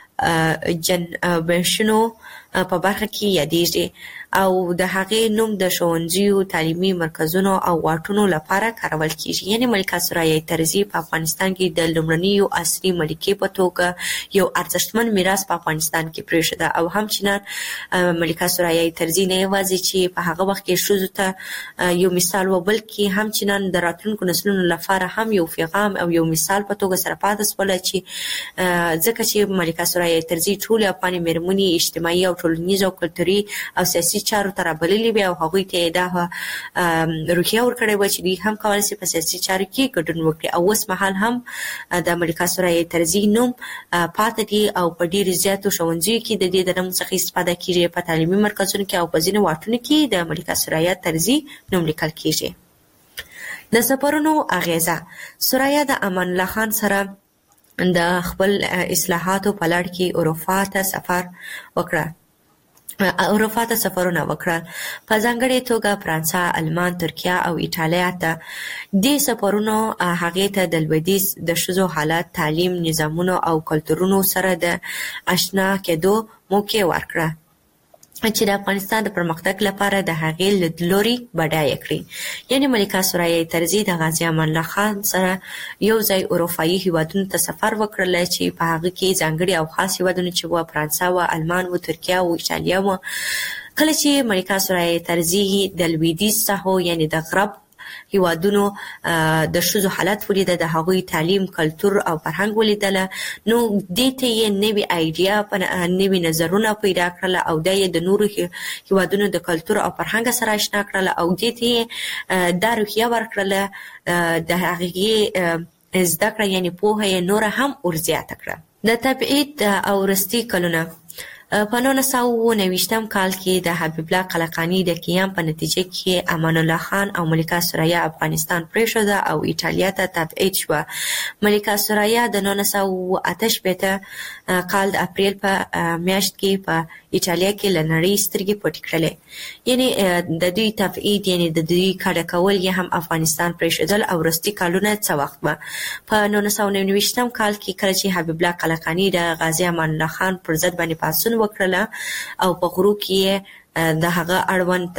جنبشونو په برخه کې یادېږي او د هغې نوم د ښوونځیو، تعلیمي مرکزونو او واټونو لپاره کارول کیږي. یعنې ملکه سرایا طرزي په افغانستان کې د لومړنیو عصري ملکې په توګه یو ارزښتمن میراث په افغانستان کې پرېښوده او همچنان ملکه سرایا طرزي نه یوازې چې په هغه وخت کې ښځو ته یو مثال و، بلکې همچنان د راتلونکو نسلونو لپاره هم یو پیغام او یو مثال په توګه سره پاتې شوله، چې ځکه چې ملکه سرایا طرزي ټولې افغاني مېرمنې اجتماعي او ټولنیز او کلتوري او سیاسي چارو ته رابللي وي او هغوی ته دا روحیه ورکړې و چې دوی هم کولای شي په سیاسي چارو کې ګډون وکړي او اوس مهال هم د ملکه سورایه طرزي نوم پاتې دي او په ډېر زیاتو ښوونځیو کې د دې د نوم څخه استفاده کیږي، په تعلیمي مرکزونو کې او په ځینو واټونو کې د ملکه سورایه طرزي نوم لیکل کیږي. د سفرونو اغیزه: سورایه د امان الله خان سره د خپل اصلاحاتو په لړ کې اروپا ته سفرونه وکړل، په ځانګړې توګه فرانسه، آلمان، ترکیه او ایټالیا ته. دې سفرونو هغې ته د لویدیځ د ښځو حالت، تعلیم، نظامونو او کلتورونو سره د اشنا کېدو موقع ورکړه چې د افغانستان د پرمختګ لپاره د هغې لیدلوري بډایه کړي. یعنې ملکه سورایه طرزي د غازي امان الله خان سره یو ځای اروپایي هیوادونو ته سفر وکړل چې په هغه کې ځانګړي او خاص هیوادونه چې وو فرانسه و، آلمان و، ترکیه و، ایټالیا و. کله چې ملکه سورایه طرزي د لویدیځ ساحو یعنې د غرب هیوادونو د ښځو حالت ولیده، د هغوی تعلیم، کلتور او فرهنګ ولیدله، نو دې ته یې نوې آیډیا، نوې نظرونه پیدا کړل او دا یې د نورو هیوادونو د کلتور او فرهنګ سره اشنا کړل او دې ته یې دا روحیه ورکړله، د هغې زده کړه یعنې پوهه یې نوره هم ورزیاته کړه. د تبعید او وروستي کلونه: په 1929 کال کې د حبیب الله قلقانی د قیام په نتیجه کې امان الله خان او ملکه سورایه افغانستان پرېښوده او ایټالیا ته تبعید شوه. ملکه سورایه د 1988 کال د اپریل په میاشت کې په ایټالیا کې له نړۍ سترګې پټې کړلې. یعنې د دوی تبعید یعنې د دوی کډه کول یې هم افغانستان پرېښودل او وروستي کالونه څه وخت به په 1929 کال کې کله چې حبیب الله قلقانی د غازي امان الله خان پر ضد باندې پاڅون وکړله او په غرو کې د هغه اړوند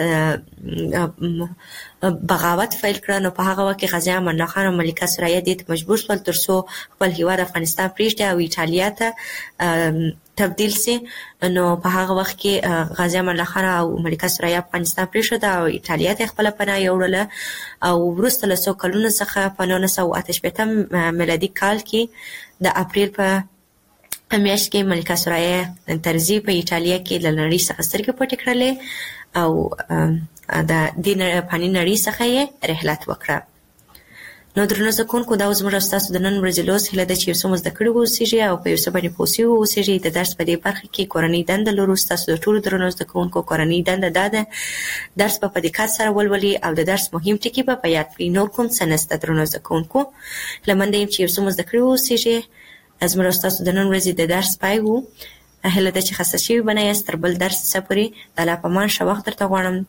بغاوت فیل کړه، نو په هغه وخت کې غازي امان الله خان او ملکه سورایه دې ته مجبور شول ترڅو خپل هیواد افغانستان پرېږدي او ایټالیا ته تبدیل سي. نو په هغه وخت کې غازي امان الله خان او ملکه سورایه افغانستان پرېښوده او ایټالیا ته خپله پناه یوړله او وروسته له څو کلونو څخه په 1988 میلادي کال کې د اپریل په میاشت کې ملکه سورایه طرزي په ایټالیا کې له نړۍ څخه سترګې پټې کړلې او د دې فاني نړۍ څخه یې رحلت وکړه. نو درنو زده کوونکو، دا زموږ ستاسو د نن ورځې لوست هیله ده چې یو څه مو زده کړي واوسیږي او په یو څه باندې پوه سوي واوسیږي. د درس په دې برخه کې کورنۍ دنده لرو. ستاسو د ټولو درنو زده کوونکو کورنۍ دنده دا ده درس په دقت سره ولولئ او د درس مهم ټکي په یاد کړئ. نور کوم څه نشته درنو زده کوونکو. هیله منده یم چې یو څه مو زده کړي واوسیږي. زموږ ستاسو د نن ورځې د درس پای وو. هیله ده چې خسته شوي به نه یاست. تر بل درس څخه پورې د الله په امان ښه وخت درته غواړم.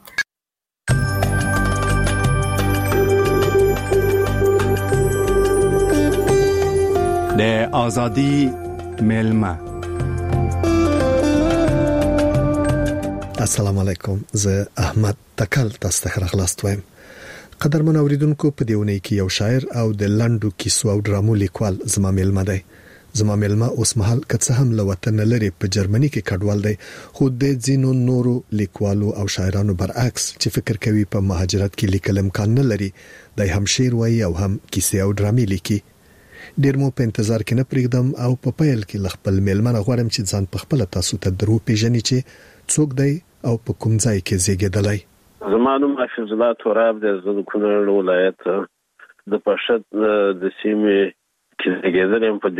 د آزادی میلمه. السلام علیکم، زه احمد تکل تاسو ته راغلاست وایم. قدرمن اوریدونکو، په دیونه کې یو شاعر او د لنډو کیسو او ډرامو لیکوال زما میلمه دی. زما میلمه اوس مهال کڅ هم له وطن لري په جرمني کې کډوال دی، خو د ځینو نورو لیکوالو او شاعرانو برعکس چې فکر کوي په مهاجرت کې لیکل امکان نه لري، دای هم شعر وایي او هم کیسې او ډرامې لیکي. ډیر مو په انتظار کې نه پرېږدم او په پیل کې خپل میلمه غواړم چې ځان په خپل تاسو ته درو پیژني چې څوک دی او په کوم ځای کې زیږیدلی. زما نوم حافظ الله توراب دی، زه د کونړ ولایت د پشد د سیمې کې زیږیدلی په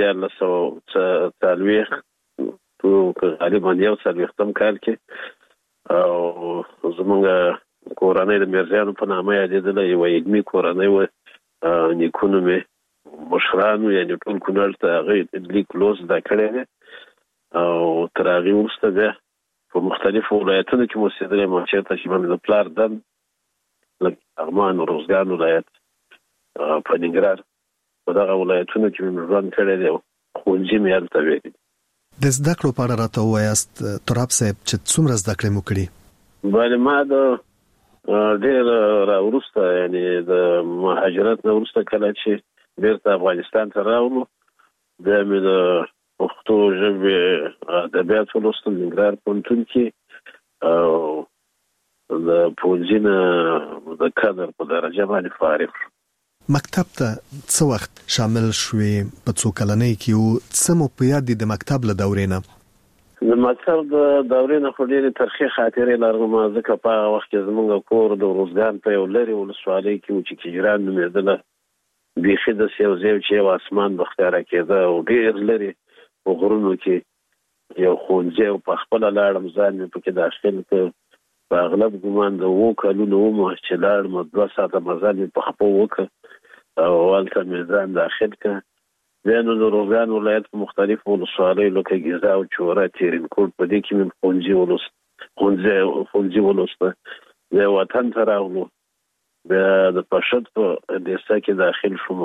1940 غالبا 1940 کال کې او زمونږ کورنۍ د میرزیانو په نامه یادېدله. یوه علمي کورنۍ وه، نیکونو مې مشرانو یعنې ټول کونړ ته هغې لیک لوست زده کړی دی او تر هغې وروسته بیا په مختلفو ولایتونو کې مو اوسېدلی یم. چېرته چې مې د پلار دند لکه لغمان، روزګان ولایت، په ننګرهار، په دغه ولایتونو کې مې ژوند کړی دی او ښوونځي مې هلته ویلي. د زده کړو په اړه راته ووایاست تراب صاحب چې څومره زده کړې مو کړي؟ بله، ما د ډېر راوروسته یعنې د مهاجرت نه وروسته کله چې بیرته افغانستان ته راغلو بیا مې د پښتو ژبې ادبیات ولوستل ننګرهار پوهنتون کې او د پوهنځي نه د کادر په درجه باندې فارغ شوم. مکتب ته څه وخت شامل شوې؟ په څو کلنۍ کې او څه مو په یاد دي د مکتب له دورې نه؟ د مکتب د دورې نه خو ډېرې ترخې خاطرې لرم، ځکه په هغه وخت کې زموږ کور د روزګان په یو لرې ولسوالۍ کې و چې کجران نومېدله. بیخي داسې یو ځای چې یو اسمان به ښکاره کېده او ډېر لرې په غرونو کې یو ښوونځی او په خپله لاړم، ځان مې پکې داخل کړ. په اغلب ګمان د 7 کلونو وم چې لاړم، 2 ساعته مزل مې په خپو وکړ او هلته مې ځان داخل کړ. بیا نو د روزګان ولایت په مختلفو ولسوالیو لکه ګیزا او چوره، تیرینکوټ، په دې کې مې ښوونځي ولوسته. بیا وطن ته راغلو، بیا د پشد په لیسه کې داخل شوم،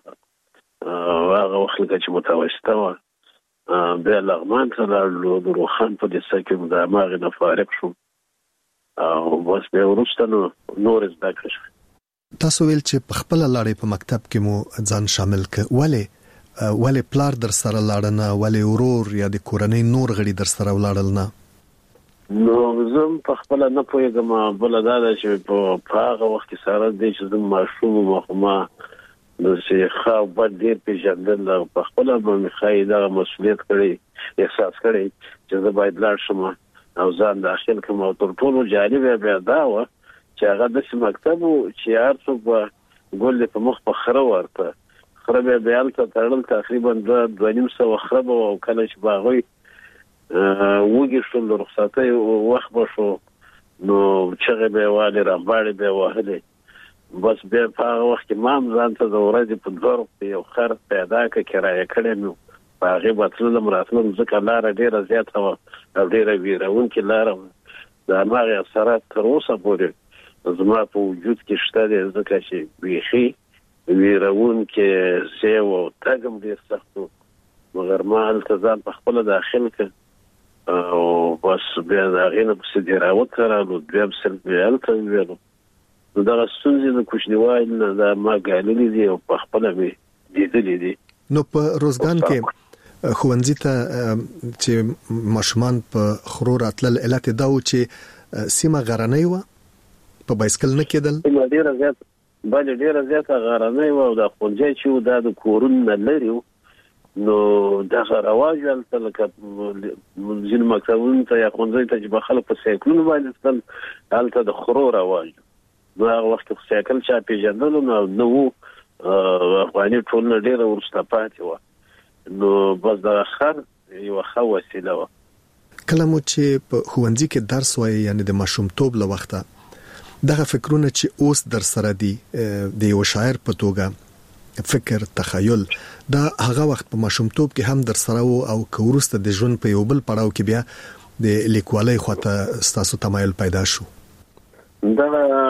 هغه وخت لکه چې متوسطه وه. بیا لغمان ته لاړلو، د روخان په لیسه کې د هماغې نه فارغ شوم او بس بیا وروسته نو نور زده کړې شوې. تاسو ویل چې په خپله لاړې په مکتب کې مو ځان شامل کړ، ولې پلار در سره لاړ نه، ولې ورور یا د کورنۍ نور غړي در سره ولاړل نه؟ نو زه په خپله نه پوهېږم، بله دا ده چې په هغه وخت کې سره دی چې زه ماشوم وم، خو ما داسې ښه او بد ډېر پېژندل او په خپله به مې ښایي دغه مسؤلیت کړی، احساس کړی چې زه باید لاړ شم او ځان داخل کړم. او تر ټولو جالبه بیا دا وه چې هغه داسې مکتب و چې هر څوک به ګل دې په مخ په خره ورته، خره بیا هلته تړل، تقریبا 2.5 سوه خره به او کله چې به هغوی وږي شول د رخصتۍ وخت به شو نو چغې به یې والې، رمباړې به یې وهلې. بس بیا په هغه وخت کې ما هم ځان ته د ورځې په 2 روپۍ یو خر پیدا کړه، کرایه کړی مې و، په هغې به تللم راتلم، ځکه لاره ډېره زیاته وه او ډېره ویرونکې لاره وه. د هماغې اثرات تر اوسه پورې زما په وجود کې شته دی، ځکه چې بیخي ویرونکې ځای و او تګ هم ډېر سخت و، مګر ما هلته ځان په خپله داخل کړ او بس بیا د هغې نه پسې ډېراوت ته رالو، دویم صنف مې هلته وویلو. نو دغه ستونزې د کوچنیوالي نه دا ما ګاللي دي او په خپله مې لیدلي دي. نو په روزګان کې ښوونځي ته چې ماشومان په خرو راتلل، علت دا و چې سیمه غرنۍ وه، په بایسکل نه کېدل؟ سیمه ډېره زیاته بلې ډېره زیاته غرنۍ وه او دا ښوونځی چې و دا د کورونو نه لرې و، نو دغه رواج هلته لکه ځینو مکتبونو ته یا ښوونځیو ته چې به خلک په سایکلونو باندې تلل، هلته د خرو رواج و. نو هغه وخت کې سایکل چا پېژندلو نه و، افغاني ټولنه ډېره وروسته پاتې وه، نو بس دغه خر یوه ښه وسیله وه. کله مو چې په ښوونځي کې درس وایي، یعنې د ماشومتوب له وخته دغه فکرونه چې اوس در سره دي د یو شاعر په توګه، فکر، تخیل، دا هغه وخت په ماشومتوب کې هم در سره وو او که وروسته د ژوند په یو بل پړاو کې بیا د لیکوالۍ خواته ستاسو تمایل پیدا شو؟ دا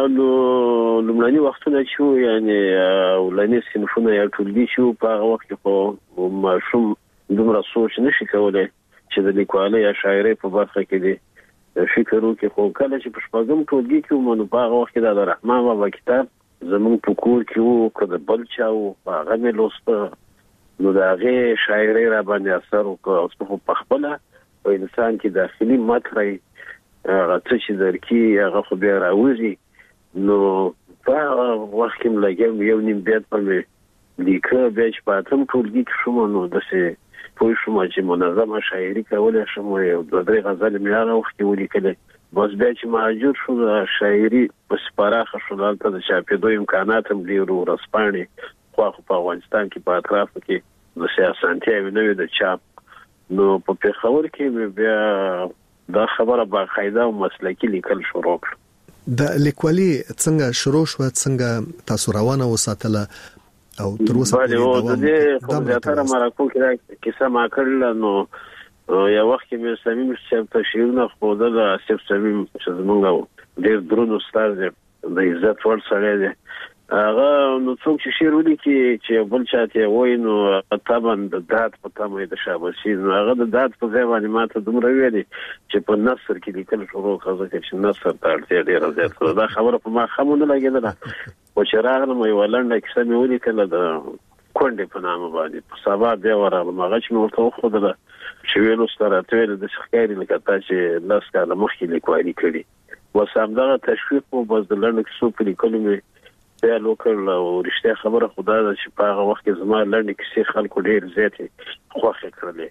لومړني وختونه چې وو، یعنې اولني صنفونه یا ټولګي چې وو، په هغه وخت کې خو ماشوم دومره سوچ نشي کولی چې د لیکوالۍ یا شاعرۍ په برخه کې دی فکر وکړي. خو کله چې په 6م ټولګي کې وم، نو په هغه وخت کې د رحمان بابا کتاب زموږ په کور کې وو، که د بل چا وو، هغه مې لوسته، نو د هغې شاعرۍ را باندې اثر وکړ. او خو په خپله په انسان کې داخلي مطرح هغه څه چې درکي هغه خو بیا راوځي. نو په هغه وخت کې م لګیا یو نیم بیت به مې لیکه. بیا چې په 8م ټولګي کې شوم، نو داسې پوه شوم چې منظمه شاعري کولی شم، یو 2-3 غزلې مې هغه وخت کې ولیکلې. بس بیا چې مهاجر شو، د شاعري بس پراخه شو، هلته د چاپېدو امکانات هم ډېر وو، ورځپاڼې خواخو په افغانستان کې په اطرافو کې داسې اسانتیاوې نه وې د چاپ. نو په پېښور کې مې بیا دا خبره باقاعده او مسلکي لیکل شروع کړه. د لیکوالي څنګه شروع شوه، څنګه تاسو روانه وساتله او تر اوسه پورې دوام؟ د دې خو زیاتره مرکو کې کیسه ما کړله. نو یو وخت کې مې صمیم صاحب ته شعرونه ښودل. آصف صمیم چې زموږ ډېر دروند استاد دی، د عزت وړ سړی دی، هغه نو څوک چې شعر ولیکي چې بل چا ته وایي، نو طبعا د داد په تمه یې د شاباسي، نو هغه د داد په ځای باندې ما ته دومره ویلي چې په نثر کې لیکل شروع کړه، ځکه چې نثر ته اړتیا ډېره زیاته ده. دا خبره په ما ښه ونه لګېدله، خو چې راغلم یوه لنډه کیسه مې ولیکله د کونډې په نامه باندې. په سبا بیا ورغلم، هغه چې مې ورته وښودله چې ویلو سته راته ویل داسې ښکاري لکه تا چې 10 کاله مخکې لیکوالي کړي. بس همدغه تشویق و، بس د لنډو کیسو په لیکلو مې پیل وکړل. او رښتیا خبره خو دا ده چې په هغه وخت کې زما لنډې کیسې خلکو ډېر زیاتې خوښې کړلې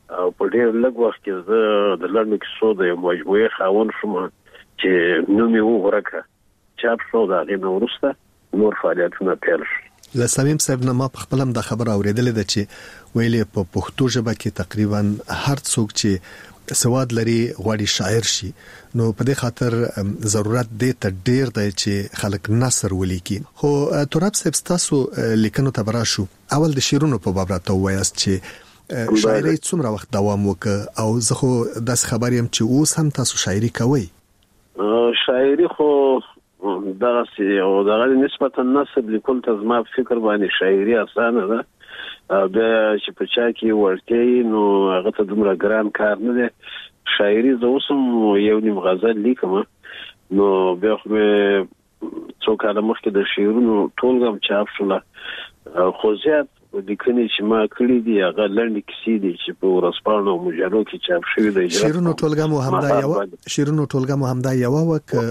او په ډېر لږ وخت کې زه د لنډو کیسو د مجموعې خاوند شوم چې نوم یې وغورکه چاپ شو دا غي ورسته نور فعالیتونه پیل شو. لسمیم صاحب نه ما په خپل هم د خبر اوریدلې ده چې ویلې په پښتو ژبه کې تقریبا هر څوک چې سواد لري غواړي شاعر شي نو په دې خاطر ضرورت دی ته ډیر دی چې خلک نثر ولیکي. خو تراب صاحب تاسو لیکنو ته براشو اول د شعرونو په باب راته وایاست چې شاعري څومره وخت دوام وکړ او زه خو د خبرې هم چې اوس هم تاسو شاعري کوئ. شاعري خو دا سي او دا نسبتا نسب لیکل ته زما فکر باندې شاعري اسانه ده د چې په چا کې ورته نو هغه ته دومره ګران کار نه دی. شاعري زه اوسم یو نیم غزل لیکم نو بیا خو څو کاله مخکې د شعرونو ټولګم چاپ شول خو زیات لیکنې چې ما کړې دي هغه لنډې کیسې دي چې په ورځپاڼو او مجلو کې چاپ شوي دي. شعرونو ټولګه مو همدا یو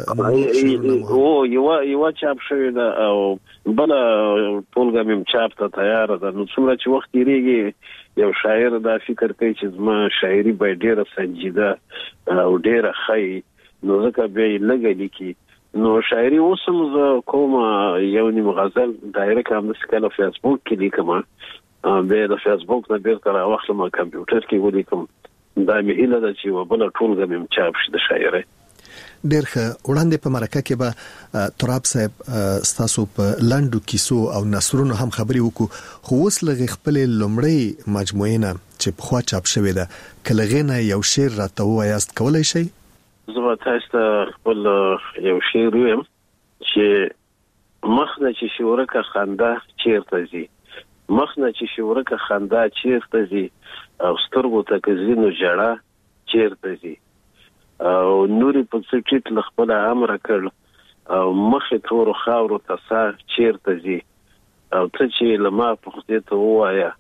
یو چاپ شوی ده او بل ټولګه مم چاپ ته تیار ده. نو څومره چې وخت یې یو شاعر دا فکر کوي چې زما شاعري به ډیره سنجیده او ډیره ښه نو ځکه به لګی لیکي. نو شاعري اوسم زه کوم یو نیم غزل ډایرکټ هم د سکاله فیسبوک کې لیکم به د فیسبوک نه بیرته راوخلم کمپیوټر کې ولیکم. دا مې هیله ده چې وبله ټولګه مم چاپ شي د شاعري. ډېر ښه. وړاندې په مرکه کې به تراب صاحب ستاسو په لنډو کیسو او نثرونو هم خبري وکړو خو اوس لږ خپل لومړی مجموعه نه چې په خوا چاپ شوې ده کلهغه یو شعر راته وایاست کولای شئ؟ زه تاسو ته خپل یو شعر ویم چې مخنه چې شورکه خندا چیرته زی مخنه چې شورکه خندا چیرته زی او سترګو ته کزینو جړه چیرته زی او نوري په څټیټ لخپل امر کړ او مخه تور خاورو ته چیرته زی او ته چې لما پخته ته وایا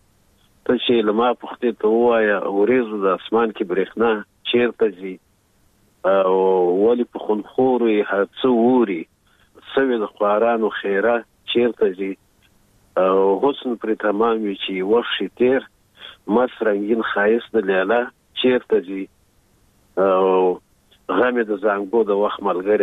ورېزو د اسمان کې برېښنا چیرته زی او ولی په خونخوري هڅه ووري سوي د خوارانو خیره چیرته زی او حسن پر تمام چې وښی تیر مس رنگین خایس د لیلا چیرته زی او غمه د زنګو د وخت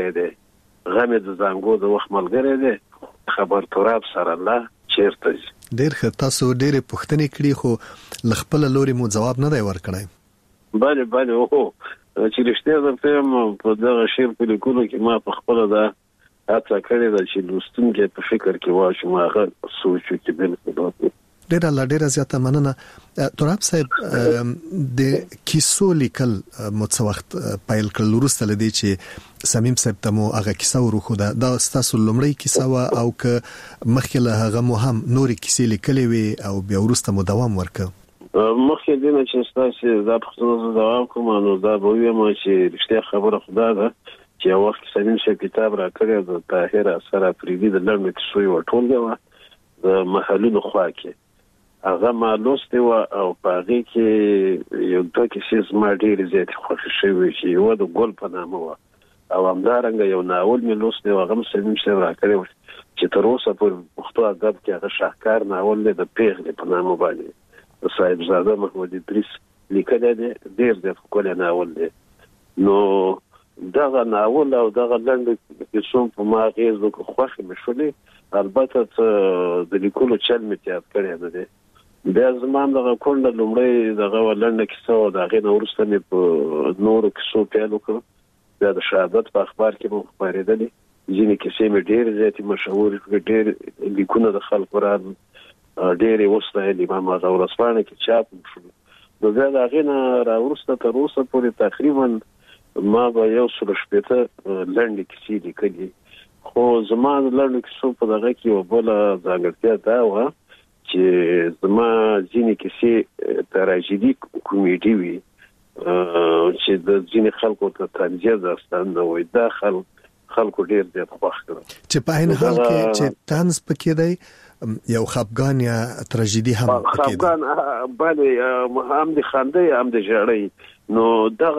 ملګری دی خبر تراب سره الله چیرته زی. ډېر ښه. تاسو ډېرې پوښتنې کړې خو لخپل لوري مو جواب نه دی ورکړی. بله او چې رښتیا درته په دغه شعر په لیکلو کې ما په خپل دا هڅه کړې ده چې لوستونکي په فکر کې واچوم هغه سوچ کې بالکل. ډېره زیاته مننه. تراب صاحب د کیسو لیکل مو څه وخت پیل کړل وروسته لدی چې سمیم صاحب ته مو هغه کیسه ورخو ده دا ستاسو لومړی کیسه وا او که مخکې له هغه مو هم نورې کیسې لیکلې وي او بیا وروسته مو دوام ورکړ؟ مخکې دینه چې تاسو دا پښتو دوام کوم نو دا به ویم چې رښتیا خبره خدا ده چې یو وخت سمیم صاحب کتاب را کړی د طاهر اثر افریدي د لړم کیسو یو ټولګه د محلونو خوا کې هغه مالوسته او پاغي کې یو دوه کیسې زما ډېر زیات خوښ شوی چې یو د ګل په نامه و او همدارنګه یو ناول مې لوسته هغه سمیم صاحب را کړی چې تر اوسه په پښتو ادب کې هغه شاهکار ناول د پیغلې په نامه باندې صاحبزاده محمد ادریس لیکل دي ډېر د خپل ناول دي. نو دغه ناول او دغه لنډ کیسو په ما غیز د خوښ مشولې البته د لیکلو چل مې تیار کړی نه دي. بیا زمام دغه کونډه لومړی دغه لنډ کیسو دغه نورسته مې په نورو کیسو پیل وکړ. بیا د شهادت په اخبار کې مو خبرېدلې ځینې کیسې مې ډېر زیاتې مشهور ډېر لیکونه د خلکو را ډېرې وسته امام هغه ورځپاڼه کې چاپ شو. نو بیا د هغې نه راوروسته تر اوسه پورې تقریبا ما به 160 لنډې کیسې لیکلي خو زما د لنډو کیسو په دغه کې یوه بله ځانګړتیا دا وه چې زما ځینې کیسې تراژیدي کومیډي وي چې د ځینې خلکو ته طنزیه داستان نه وي. دا خلکو ډېر زیات خوښ کړل چې په عین حال کې چې طنز پکې دی یو خفګان یا تراژیدي هم پکې ده. خفګان بله هم د خندې هم د ژړۍ نو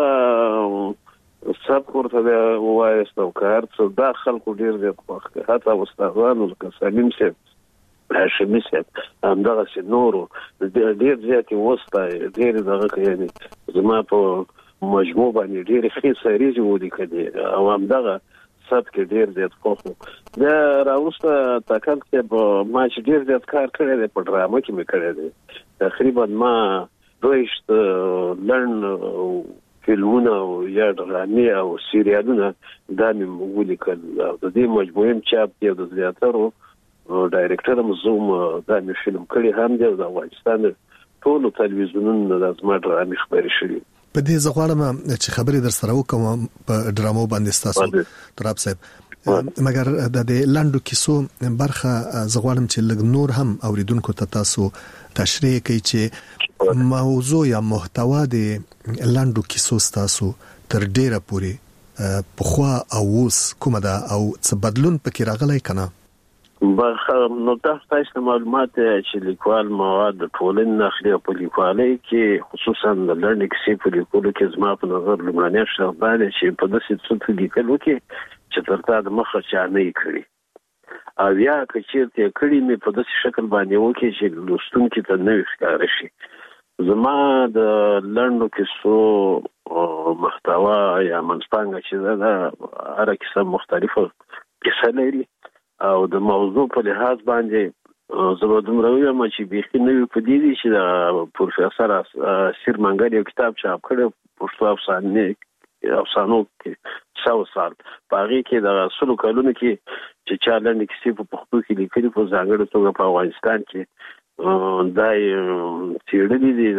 دغه سب ورته وایست او کار څه دا خلکو ډېر زیات خوښ کړل حتی استادانو لکه سلیم صاحب هاشمي صاحب همدغه سينورو ډیر زیات وسته ډیر دغه یعنی زما په مجموع باندې ډیر ښه سریزي ودی کړي او همدغه سب کې ډیر زیات خوخو دا راوسته تاکل کې په ماچ ډیر زیات کار کړی دی په ډرامه کې مې کړی دی تقریبا ما دویشت لړن فلمونه او یا ډرامې او سریالونه دا مې ولیکل او د دې مجموعې چاپ دی د زیاترو ډایرکټر مزوم دا مې فلم کړی هم دی د افغانستان ټول تلویزیونونو د زما ډرامې خبرې شوې په دې ځغواړم چې خبرې در سره وکم په ډرامو باندې تاسو تراب صاحب مګر د لاندو کیسو برخه ځغواړم چې لږ نور هم اوریدونکو ته تاسو تشریح کوي چې موضوع یا محتوا د لاندو کیسو تاسو تر ډیره پوري په خوا او اوس کومه ده او څه بدلون پکې راغلی کنه نو تاسو معلومات چې لیکوال مواد ټولنې نخلي په لیکوالۍ کې خصوصا د لرنینګ کیسې په لیکلو کې زما په نظر لمړنی شرط دی چې په داسې څه لیکلو کې چې ترته د مخه چا نه کړی او یا کچېرته کړی مې په داسې شکل باندې وکړي چې لوستونکو ته نه ښکار شي زما د لرنینګ کیسو محتوا یا منځپانګه چې دا هر کیسه مختلفه کیسه لري او د موضوع په لحاظ باندې زه دومره وایم چې بيخي نوې پدې دي چې د پروفیسور سیر منګل یو کتاب چاپ کړی پښتو افسانو کې 100 سال باغی کې د سلو کلونو کې چې چالن کیسې په پښتو کې لیکلي په ځانګړي توګه په افغانستان کې دای چیرې دي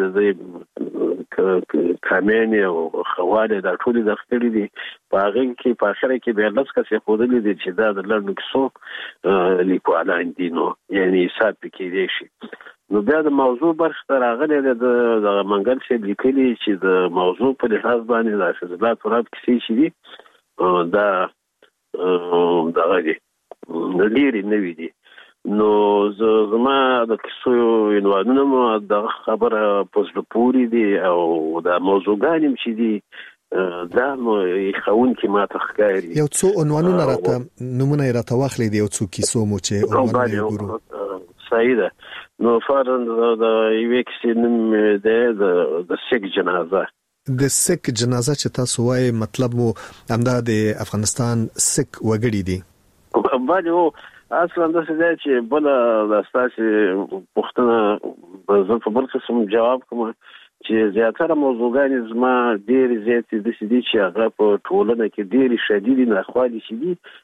د کامینه او خواله د ټولې د خپلې دي باغی کې په اخر کې به لږ څه خودلې دي چې دا د لړنو کیسو لیکوالان دي نو یعنی حساب کې دي شي نو بیا د موضوع برخه راغلی د منګل څخه لیکلي چې د موضوع په لحاظ باندې د فضلات تراب کیسې شي دي دا غوړي لري نوې دي نو زما د کیسو عنوانونه مو د خبره پوسټ پوری دي او د موضوعګانیم چې دي دا نو خون کې ما تخکاری یو څو عنوانونه راته نمونه راته واخلې دي یو څو کیسو مو چې عنوانونه وګورو صحیح نو فرض د یو کیسې نوم د سیک جنازه د سیک جنازه چې تاسو وایي مطلب مو همدا د افغانستان سیک وګړي دي باندې اصلا د څه چې بل د اساسي پښتنه زه په بل قسم جواب کوم چې زیاتره موضوعګان زما ډیر زیات دي چې هغه په ټولنه کې ډیر شدید نه خوالي شي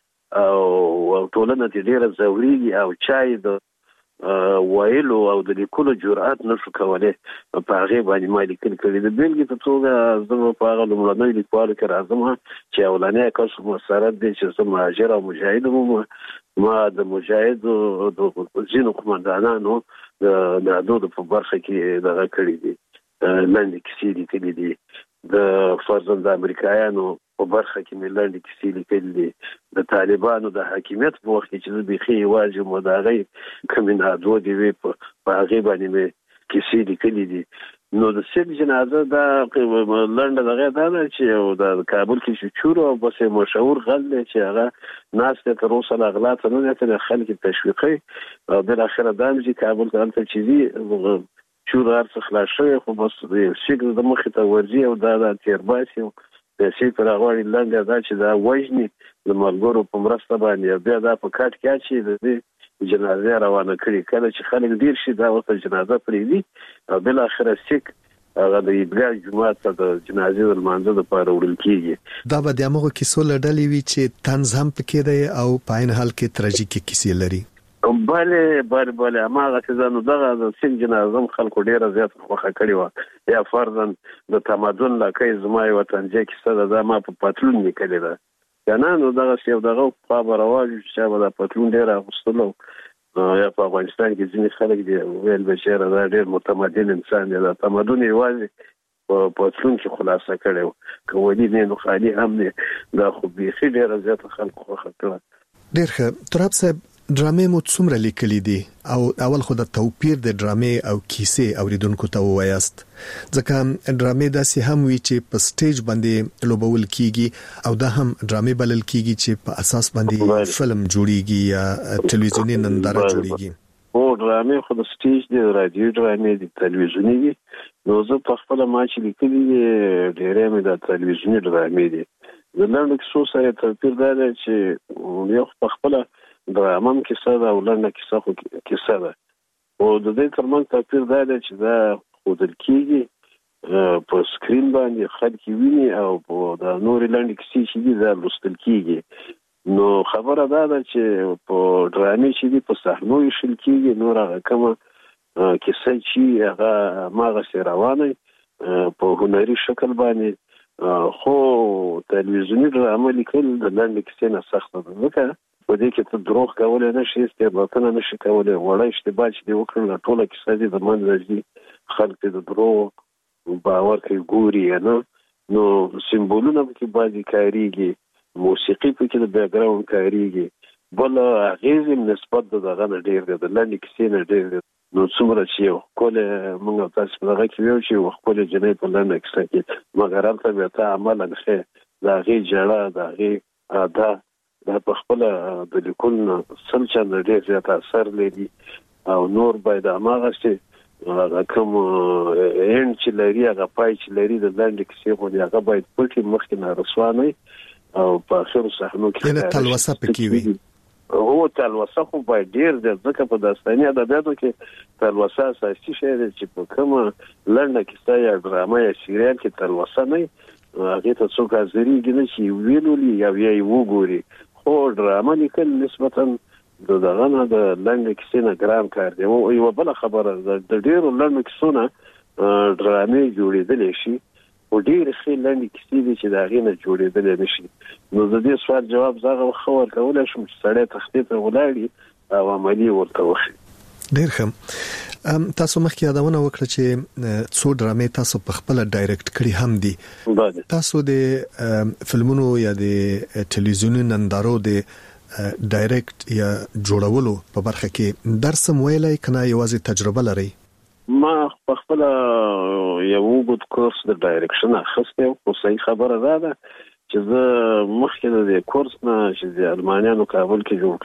او ټولنه ډیر زوري او چای د وایلو او د لیکلو جرأت نشو کولای په هغه باندې ما لیکل کړی د بلګي په توګه زه په هغه لمړنۍ لیکوالو کې راځم چې اولانې کس مسرت دي چې زه مهاجر او مجاهد ما د مجاهد د ځینو قومندانانو د حدود په برخه کې دغه کړی دي لاندې کیسې لیکلي دي د فرزند امریکایانو په برخه کې ملي کیسې لیکلي دي د طالبانو د حاکمیت په وخت کې چې بيخي واجب مداغي کمینادو دی په هغه باندې کیسې لیکلي دي نو د سیب جنازه دا لنډه دغه دا چې د کابل کې چې چورو او بس مشهور غل چې هغه ناس ته تر اوسه اغلاط نه دي خلک تشویقي او بل اخر دام چې کابل ته چيزي چور ارڅ خلاص شوی خو بس شګ د مخ ته ورځي او دا تیرباسي د شي پر غوړي لنډه دا چې دا وژني د ملګرو په مرسته باندې بیا دا په کاټ کې چې د جنازه روانه کړي کله چې خلک ډیر شي دا وته جنازه پرې دي او بل اخر سیک هغه د ایدګاه جمعه ته د جنازې ورمانځه د پاره وړل کیږي دا به دغه کیسو لړلې وی چې طنز هم پکې دی او په عین حال کې تراژیکي کیسې لري بله هغه چې نو دغه د سین جنازم خلکو ډیره زیات خوخه کړی و یا فرضاً د تمدن لکه زما وطن چې کیسه ده ما په پاتلون لیکلې ده کنه نو دغه څه دغه خبره واجب چې د پاتلون ډیره غوښتلو یا په افغانستان کې ځینې خلک دي ویل بشیر دا ډیر متمدن انسان دی د تمدن یوازې په پاتلون کې خلاصه کړو کوي نه نو خالي هم نه دا خو به ډیره زیات خلکو خوخه کړه ډیر ښه تراب صاحب ډرامې مو څومره لیکلي دي او اول خو د توپیر د ډرامې او کیسې اوریدونکو ته وایاست ځکه ډرامې داسې هم وي چې په سټیج باندې لوبول کیږي او دا هم ډرامې بلل کیږي چې په اساس باندې فلم جوړیږي یا ټلویزیوني ننداره جوړیږي ډرامې خو د سټیج دی، رادیو ډرامې دي، تلویزیونی دي. نو زه په خپل ما چې لیکلي ډېرې مې د تلویزیونی ډرامې دي. د لنډو کیسو سره توپیر دا دی چې یو په خپل ډرامه کیسه ده او لنډه کیسه خو کیسه ده. او د دې ترمنځ توپیر دا دی چې دا ښودل کېږي په سکرین باندې، خلک ویني، او د نورې لنډې کیسې چې دي دا لوستل کېږي. نو خبره دا ده چې په ډرامې چې دي په صحنو ایښل کېږي، نور هغه کومه کیسه چې هغه هماغسې روانه په هنري شکل باندې. خو تلویزیوني ډرامه لیکل د لنډې کیسې نه سخته ده، ځکه په دې کې ته دروغ کولی نه شي، استعباطونه نه شي کولی. وړه اشتباه چې دې وکړل ټوله کیسه دې د منځه ځي، خلک دې د دروغ باور کوي، ګوري یا نه. نو سمبولونه پکې بعضې کارېږي، موسیقي پکې د بیکګراوند کارېږي، بل اغېز نسبت د دغه نه ډېر دی، د لنډې کیسې نه ډېر دی. نو څومره چې یو ښکلی موږ او تاسې په دغه کې ویو چې یو ښکلې جنۍ په لنډه کیسه کې، مګر هلته بیا ته عملا ښې د هغې ژړه، د هغې ادا دا په خپله د لیکلو نه 100 چنده ډېر زیات اثر لري. او نور باید هماغسې هغه کوم اینډ چې لري، هغه پای چې لري د لنډې کیسې غوندې، هغه باید پټې مخکې نه رسوا نه وي او په آخرو صحنو کې یعنې تلوسه پکې وي. هو تلوسه خو باید ډېر دی، ځکه په داستاني ادبیاتو کې تلوسه اساسي شی دی چې په کومه لنډه کیسه یا ډرامه یا سیریال کې تلوسه نه وي، هغې ته څوک حاضرېږي نه چې ویلولي یا بیا یې وګوري. خو ډرامه لیکل نسبتا د دغه نه د لنډې کیسې نه ګران کار دی. او یوه بله خبره، د ډېرو لنډو کیسو نه ډرامې جوړېدلی شي، او ډېرې ښې لنډې کیسې دي چې د هغې نه جوړېدلی نه شي. نو د دې سوال جواب زه هغه ښه ورکولی شم چې سړی تختې ته ولاړي او عملي ورته وښي. ډېر ښه. تاسو مخکې یادونه وکړه چې څو ډرامې تاسو په خپل ډایرکټ کړي هم دي. تاسو د فلمونو یا د ټلویزیوني نندارو د ډایرکټ یا جوړولو په برخه کې درس ویلای کنه یوازې تجربه لري؟ ما په خپل یو وګت کورس د ډایرکشن اخیستی، خو صحیح خبره دا ده چې زه مخکې د دې کورس نه چې د المانیانو کابل کې جوړ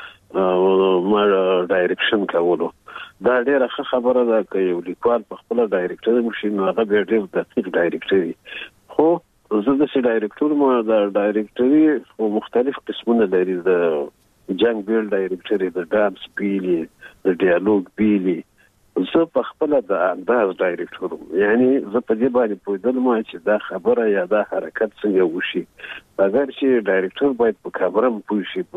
کړی ما ډایرکشن کولو. دا ډېره ښه خبره ده که یو لیکوال په خپله ډایرکټر وشي نو هغه بیا ډېر دقیق ډایرکټر وي. خو زه داسې ډایرکټر ما د ډایرکټري خو مختلف قسمونه لري، د جنګ بیل ډایرکټري، د ډانس بیلي، د ډیالوګ بیلي. زه په خپل د انداز ډایرکټر وم، یعنی زه په دې باندې پوهېدلم چې دا خبره یا دا حرکت څنګه وشي. اگر چې ډایرکټر باید په کامره هم پوه شي.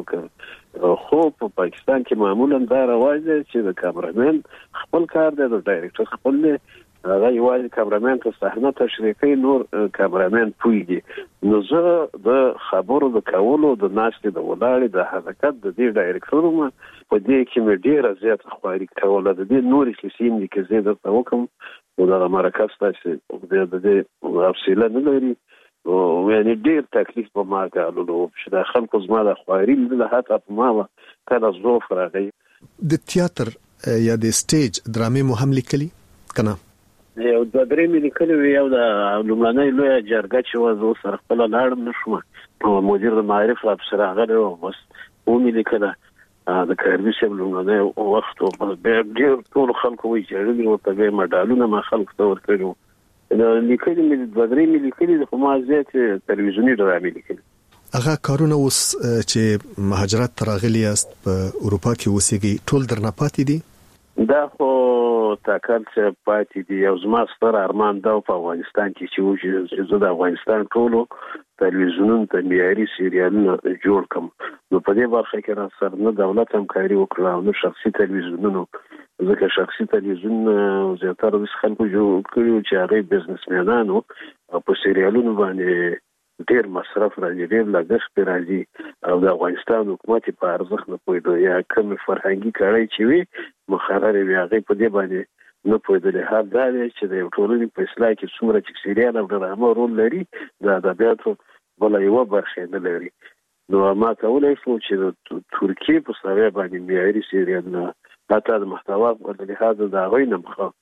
خو په پاکستان کې معمولا دا رواج دی چې د کامرمین خپل کار دی، د ډایرکټر خپل دی، هغه یوازې کامرمین ته صحنه تشریح کوي، نور کامرمین پوهېږي. نو زه د خبرو د کولو، د ناستې د ولاړې، د حرکت د دې ډایرکټر وم. په دې کې مې ډېره زیاته خواري کوله. د دې نورې کیسې هم دي که زه درته وکړم، نو دغه مرکه ستاسې د دې حوصله نه لري. یعنې ډېر تکلیف په ما ګاللو چې د خلکو زما د خواري لیدله، حتی په ما کله ضعف راغی. د تیاتر یا د سټیج ډرامې مو هم لیکلي که نه؟ یو 2-3 مې لیکلي وي. یو د لومړنۍ لویه جرګه چې وه، زه سره خپله لاړم نه شوم، مدیر د معارف راپسې راغلی و، بس ومې لیکله د کاربي صاحب لومړنی وخت و. بیا ډېر ټولو خلکو وژړلي ورته، بیا مډالونه ما خلکو ته ورکړي وو. لیکلي مې 2-3 مې لیکلي دي، خو ما زیات تلویزیوني ډرامې لیکلي. هغه کارونه اوس چې مهاجرت ته راغلي یاست، په اروپا کې اوسېږئ، ټول درنه پاتې دي؟ دا خو تاکل چې پاتې دي. یو زما ستر ارمان دا په افغانستان کې چې زه د افغانستان ټولو تلویزیونونو ته معیاري سیریالونه جوړ کړم. نو په دې برخه کې را سره نه دولت همکاري وکړه او نه شخصي تلویزیونونو، ځکه شخصي تلویزیون زیاتره داسې خلکو جوړ کړي چې هغوی بزنسمینان وو او په سیریالونو باندې ډېر مصرف راځي، ډېر لګښت پرې راځي، او د افغانستان حکومت په ارزښت نه پوهېده، یا کومې فرهنګي کړۍ چې وي مقررې وي هغې په دې باندې نه پوهېدلې. حال دا دی چې د یو ټولنې په اصلاح کې څومره چې سیریال او ډرامه رول لري، د ادبیاتو بله یوه برخه نه لري. نو ما کولی شو چې د ترکیې په سویه باندې معیاري سیریالونه، حتی د محتوا په لحاظ د هغوی نه مخاف.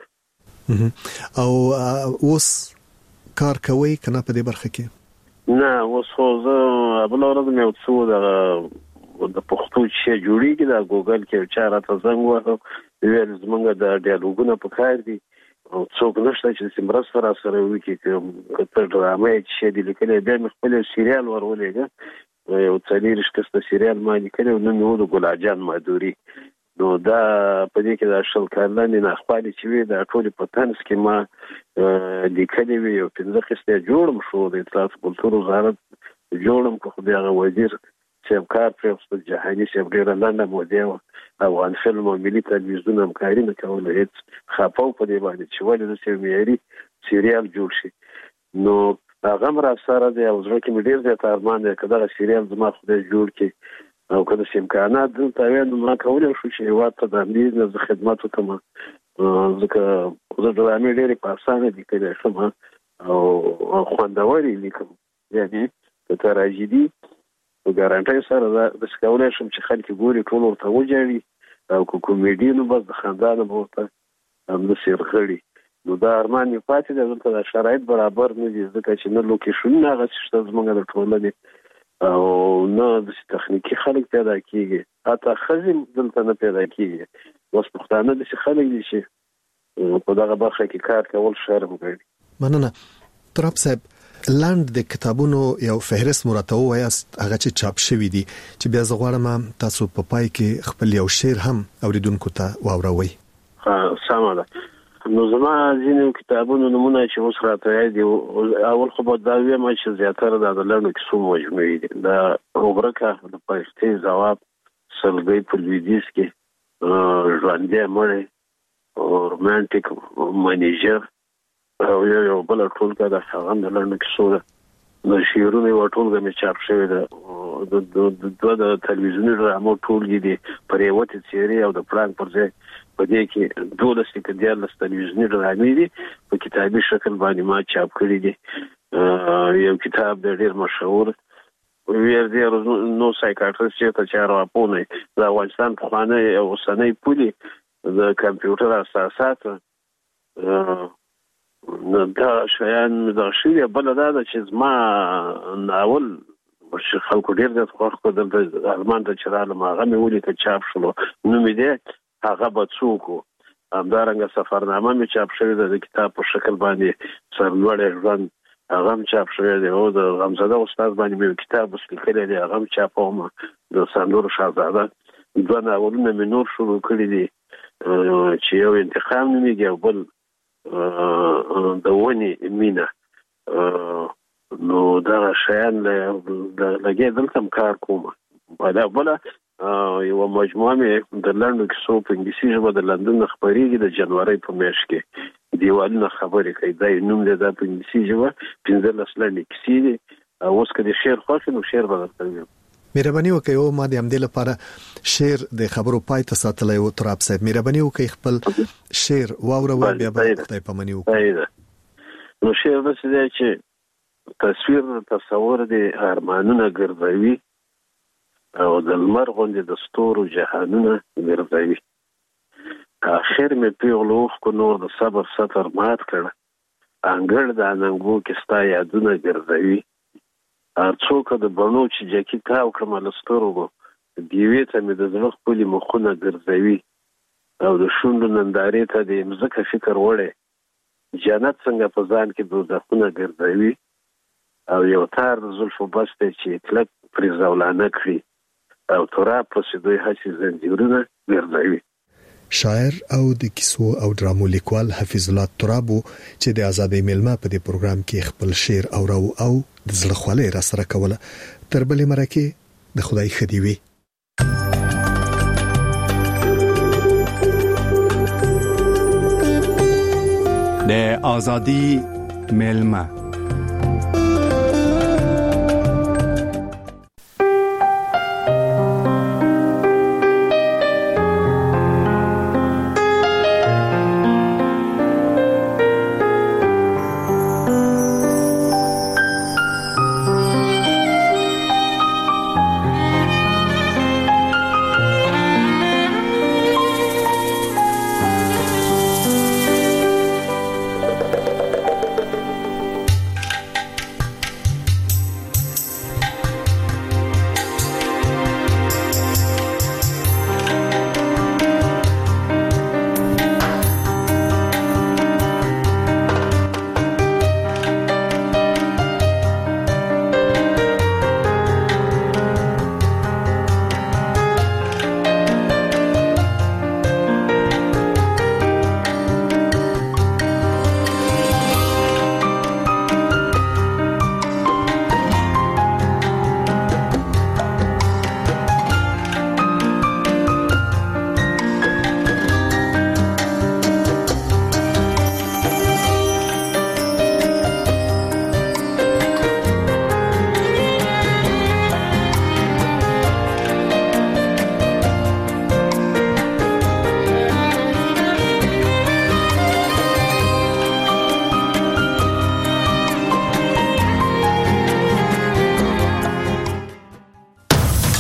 او اوس کار کوئ که نه په دې برخه کې؟ نه، اوس خو زه بله ورځ مې یو څه دغه د پښتو چې جوړیږي دا ګوګل کې چا راته زنګ وهو ویل زمونږ د ډیالوګونه په کار دي او څوک نشته چې سیمرس سره وکړي کته ډرامه چې دی لیکلې به خپل سریال ورولېګا یو څلور شکسته سریال ما لیکلو نو نو د ګلاجان مادوري نو دا په دې کې د شل کارلنې نه خپل چې وي د ټولي په تنس کې ما لیکلې وي او 15 قسطه جوړم شو د اطلاعات کلتور وزارت جوړم خو بیا وزیر چې کار پر جهاني چې ډیره لاندې مودې افغان فلم او ملي تلویزیون همکاري نه کوله هیڅ خپاو په دې باندې چې ولې د سیميري سریال جوړ شي نو هغه مرا سره د اوزره کې مې ډیر زیات ارمان دی کله سریال زما خو جوړ کې او کله چې امکانات دلته وینم ما کولای شو چې واته د امنیت د خدمات وکم ځکه زه د امنیت ډېر په اسانه دي کله شم او خوندوري لیکم یعنی د تراژیدي او ګارانټي سره د څکولای شم چې خلک ګوري ټول ورته وځي او کومیډي نو بس د خاندان ورته هم د سیرخړي نو دا ارمان یې پاتې د دلته شرایط برابر نه دي ځکه چې نه لوکیشن نه غوښته زمونږ د ټولنې او نه د تخنیکی خلک پیدا کیږي حتی خزم دلته نه پیدا کیږي اوس پښتانه د خلک دي چې په دغه برخه کې کار کول شرم کوي مننه تراب صاحب لاند د کتابونو یو فهرست مراتب وایست هغه چې چاپ شوی دي چې بیا زغوارم تاسو په پای کې خپل یو شعر هم اوریدونکو ته واوروي سمه ده نو زما ځینې کتابونو نمونه چې اوس راته دي اول خو به دا ویم چې زیاتره د لړنو کیسو مجموعې دي دا اوبرکه د پښتې ځواب سلګي په لویدیس کې ژوندې مړې او رومانټیک منیجر او یو بل ټولګه د هغه د لړنو کیسو د شعرونو یو ټولګه مې چاپ شوی ده د تلویزیوني ډرامو ټولګي دي پر یو تیری او د پلان پر ځای په دې کې 12 کې د تلویزیوني ډرامې دي په کتابي شکل باندې ما چاپ کړی دي یو کتاب د ډېر مشهور ویر دی نو سایکاټریست چې چارو اپونه د افغانستان په خانه او سنې پولي د کمپیوټر اساسات نو دا شیان د شیله بل دا چې زما ناول چې خلکو ډیر د خوښ کو د ارمان د چراله ماغه مې ولې ته چاپ شلو نو مې دې هغه بڅوکو همدارنګه سفرنامه مې چاپ شوی د کتاب په شکل باندې سرلوړ ژوند هغه هم چاپ شوی دی او د غمزاده استاد باندې مې کتاب ولیکل دی هغه هم چاپوم د سندور شاهزاده دوه ناولونه مې نور شروع کړی دي چې یو انتقام نومېږي او بل د ونی مینا نو دا شیان لګي دلته کار کوم بل یو مجموعه مې د لندن کیسو په انګلیسي ژبه د لندن خبرېږي د جنوري په میاشت کې دیوالونه خبرې کوي دا نوم دی د انګلیسي ژبه 15 لندن کیسې دي اوس کله شعر خوښ نو شعر بدل کوي مهرباني وکړئ او ما د همدې لپاره شعر د خبرو پای ته ساتلای او تراب صاحب مهرباني وکړئ خپل شعر واورو بیا به خدای پامني وکړي نو شعر د څه چې تصویر تصور دی ارمانونه ګرځوي او د لمر غوندې د ستورو جهانونه ګرځوي اخر مې پیغلوخ کو نور د صبر ستر مات کړه انګړ د اننګو کې ستا یادونه ګرځوي ارڅوک د بڼو چې جکی تاو کړم له ستورو دیوې ته مې د زړه خپل مخونه ګرځوي او د شونډو نندارې ته د مزکه فکر وړي جنت څنګه په ځان کې دوزخونه ګرځوي او یو تار د زلفو بسته چې کلک پرې زولانه کړي او تراب په سیدوی هسي زنجیرونه ګرځوي شاعر او د کیسو او ډرامو لیکوال حفیظ الله ترابو چې د آزادۍ میلمه په دې پروګرام کې خپل شعر او د زړه خواله را سره کوله تر بلې مرکه د خدای خدي وي د آزادۍ میلمه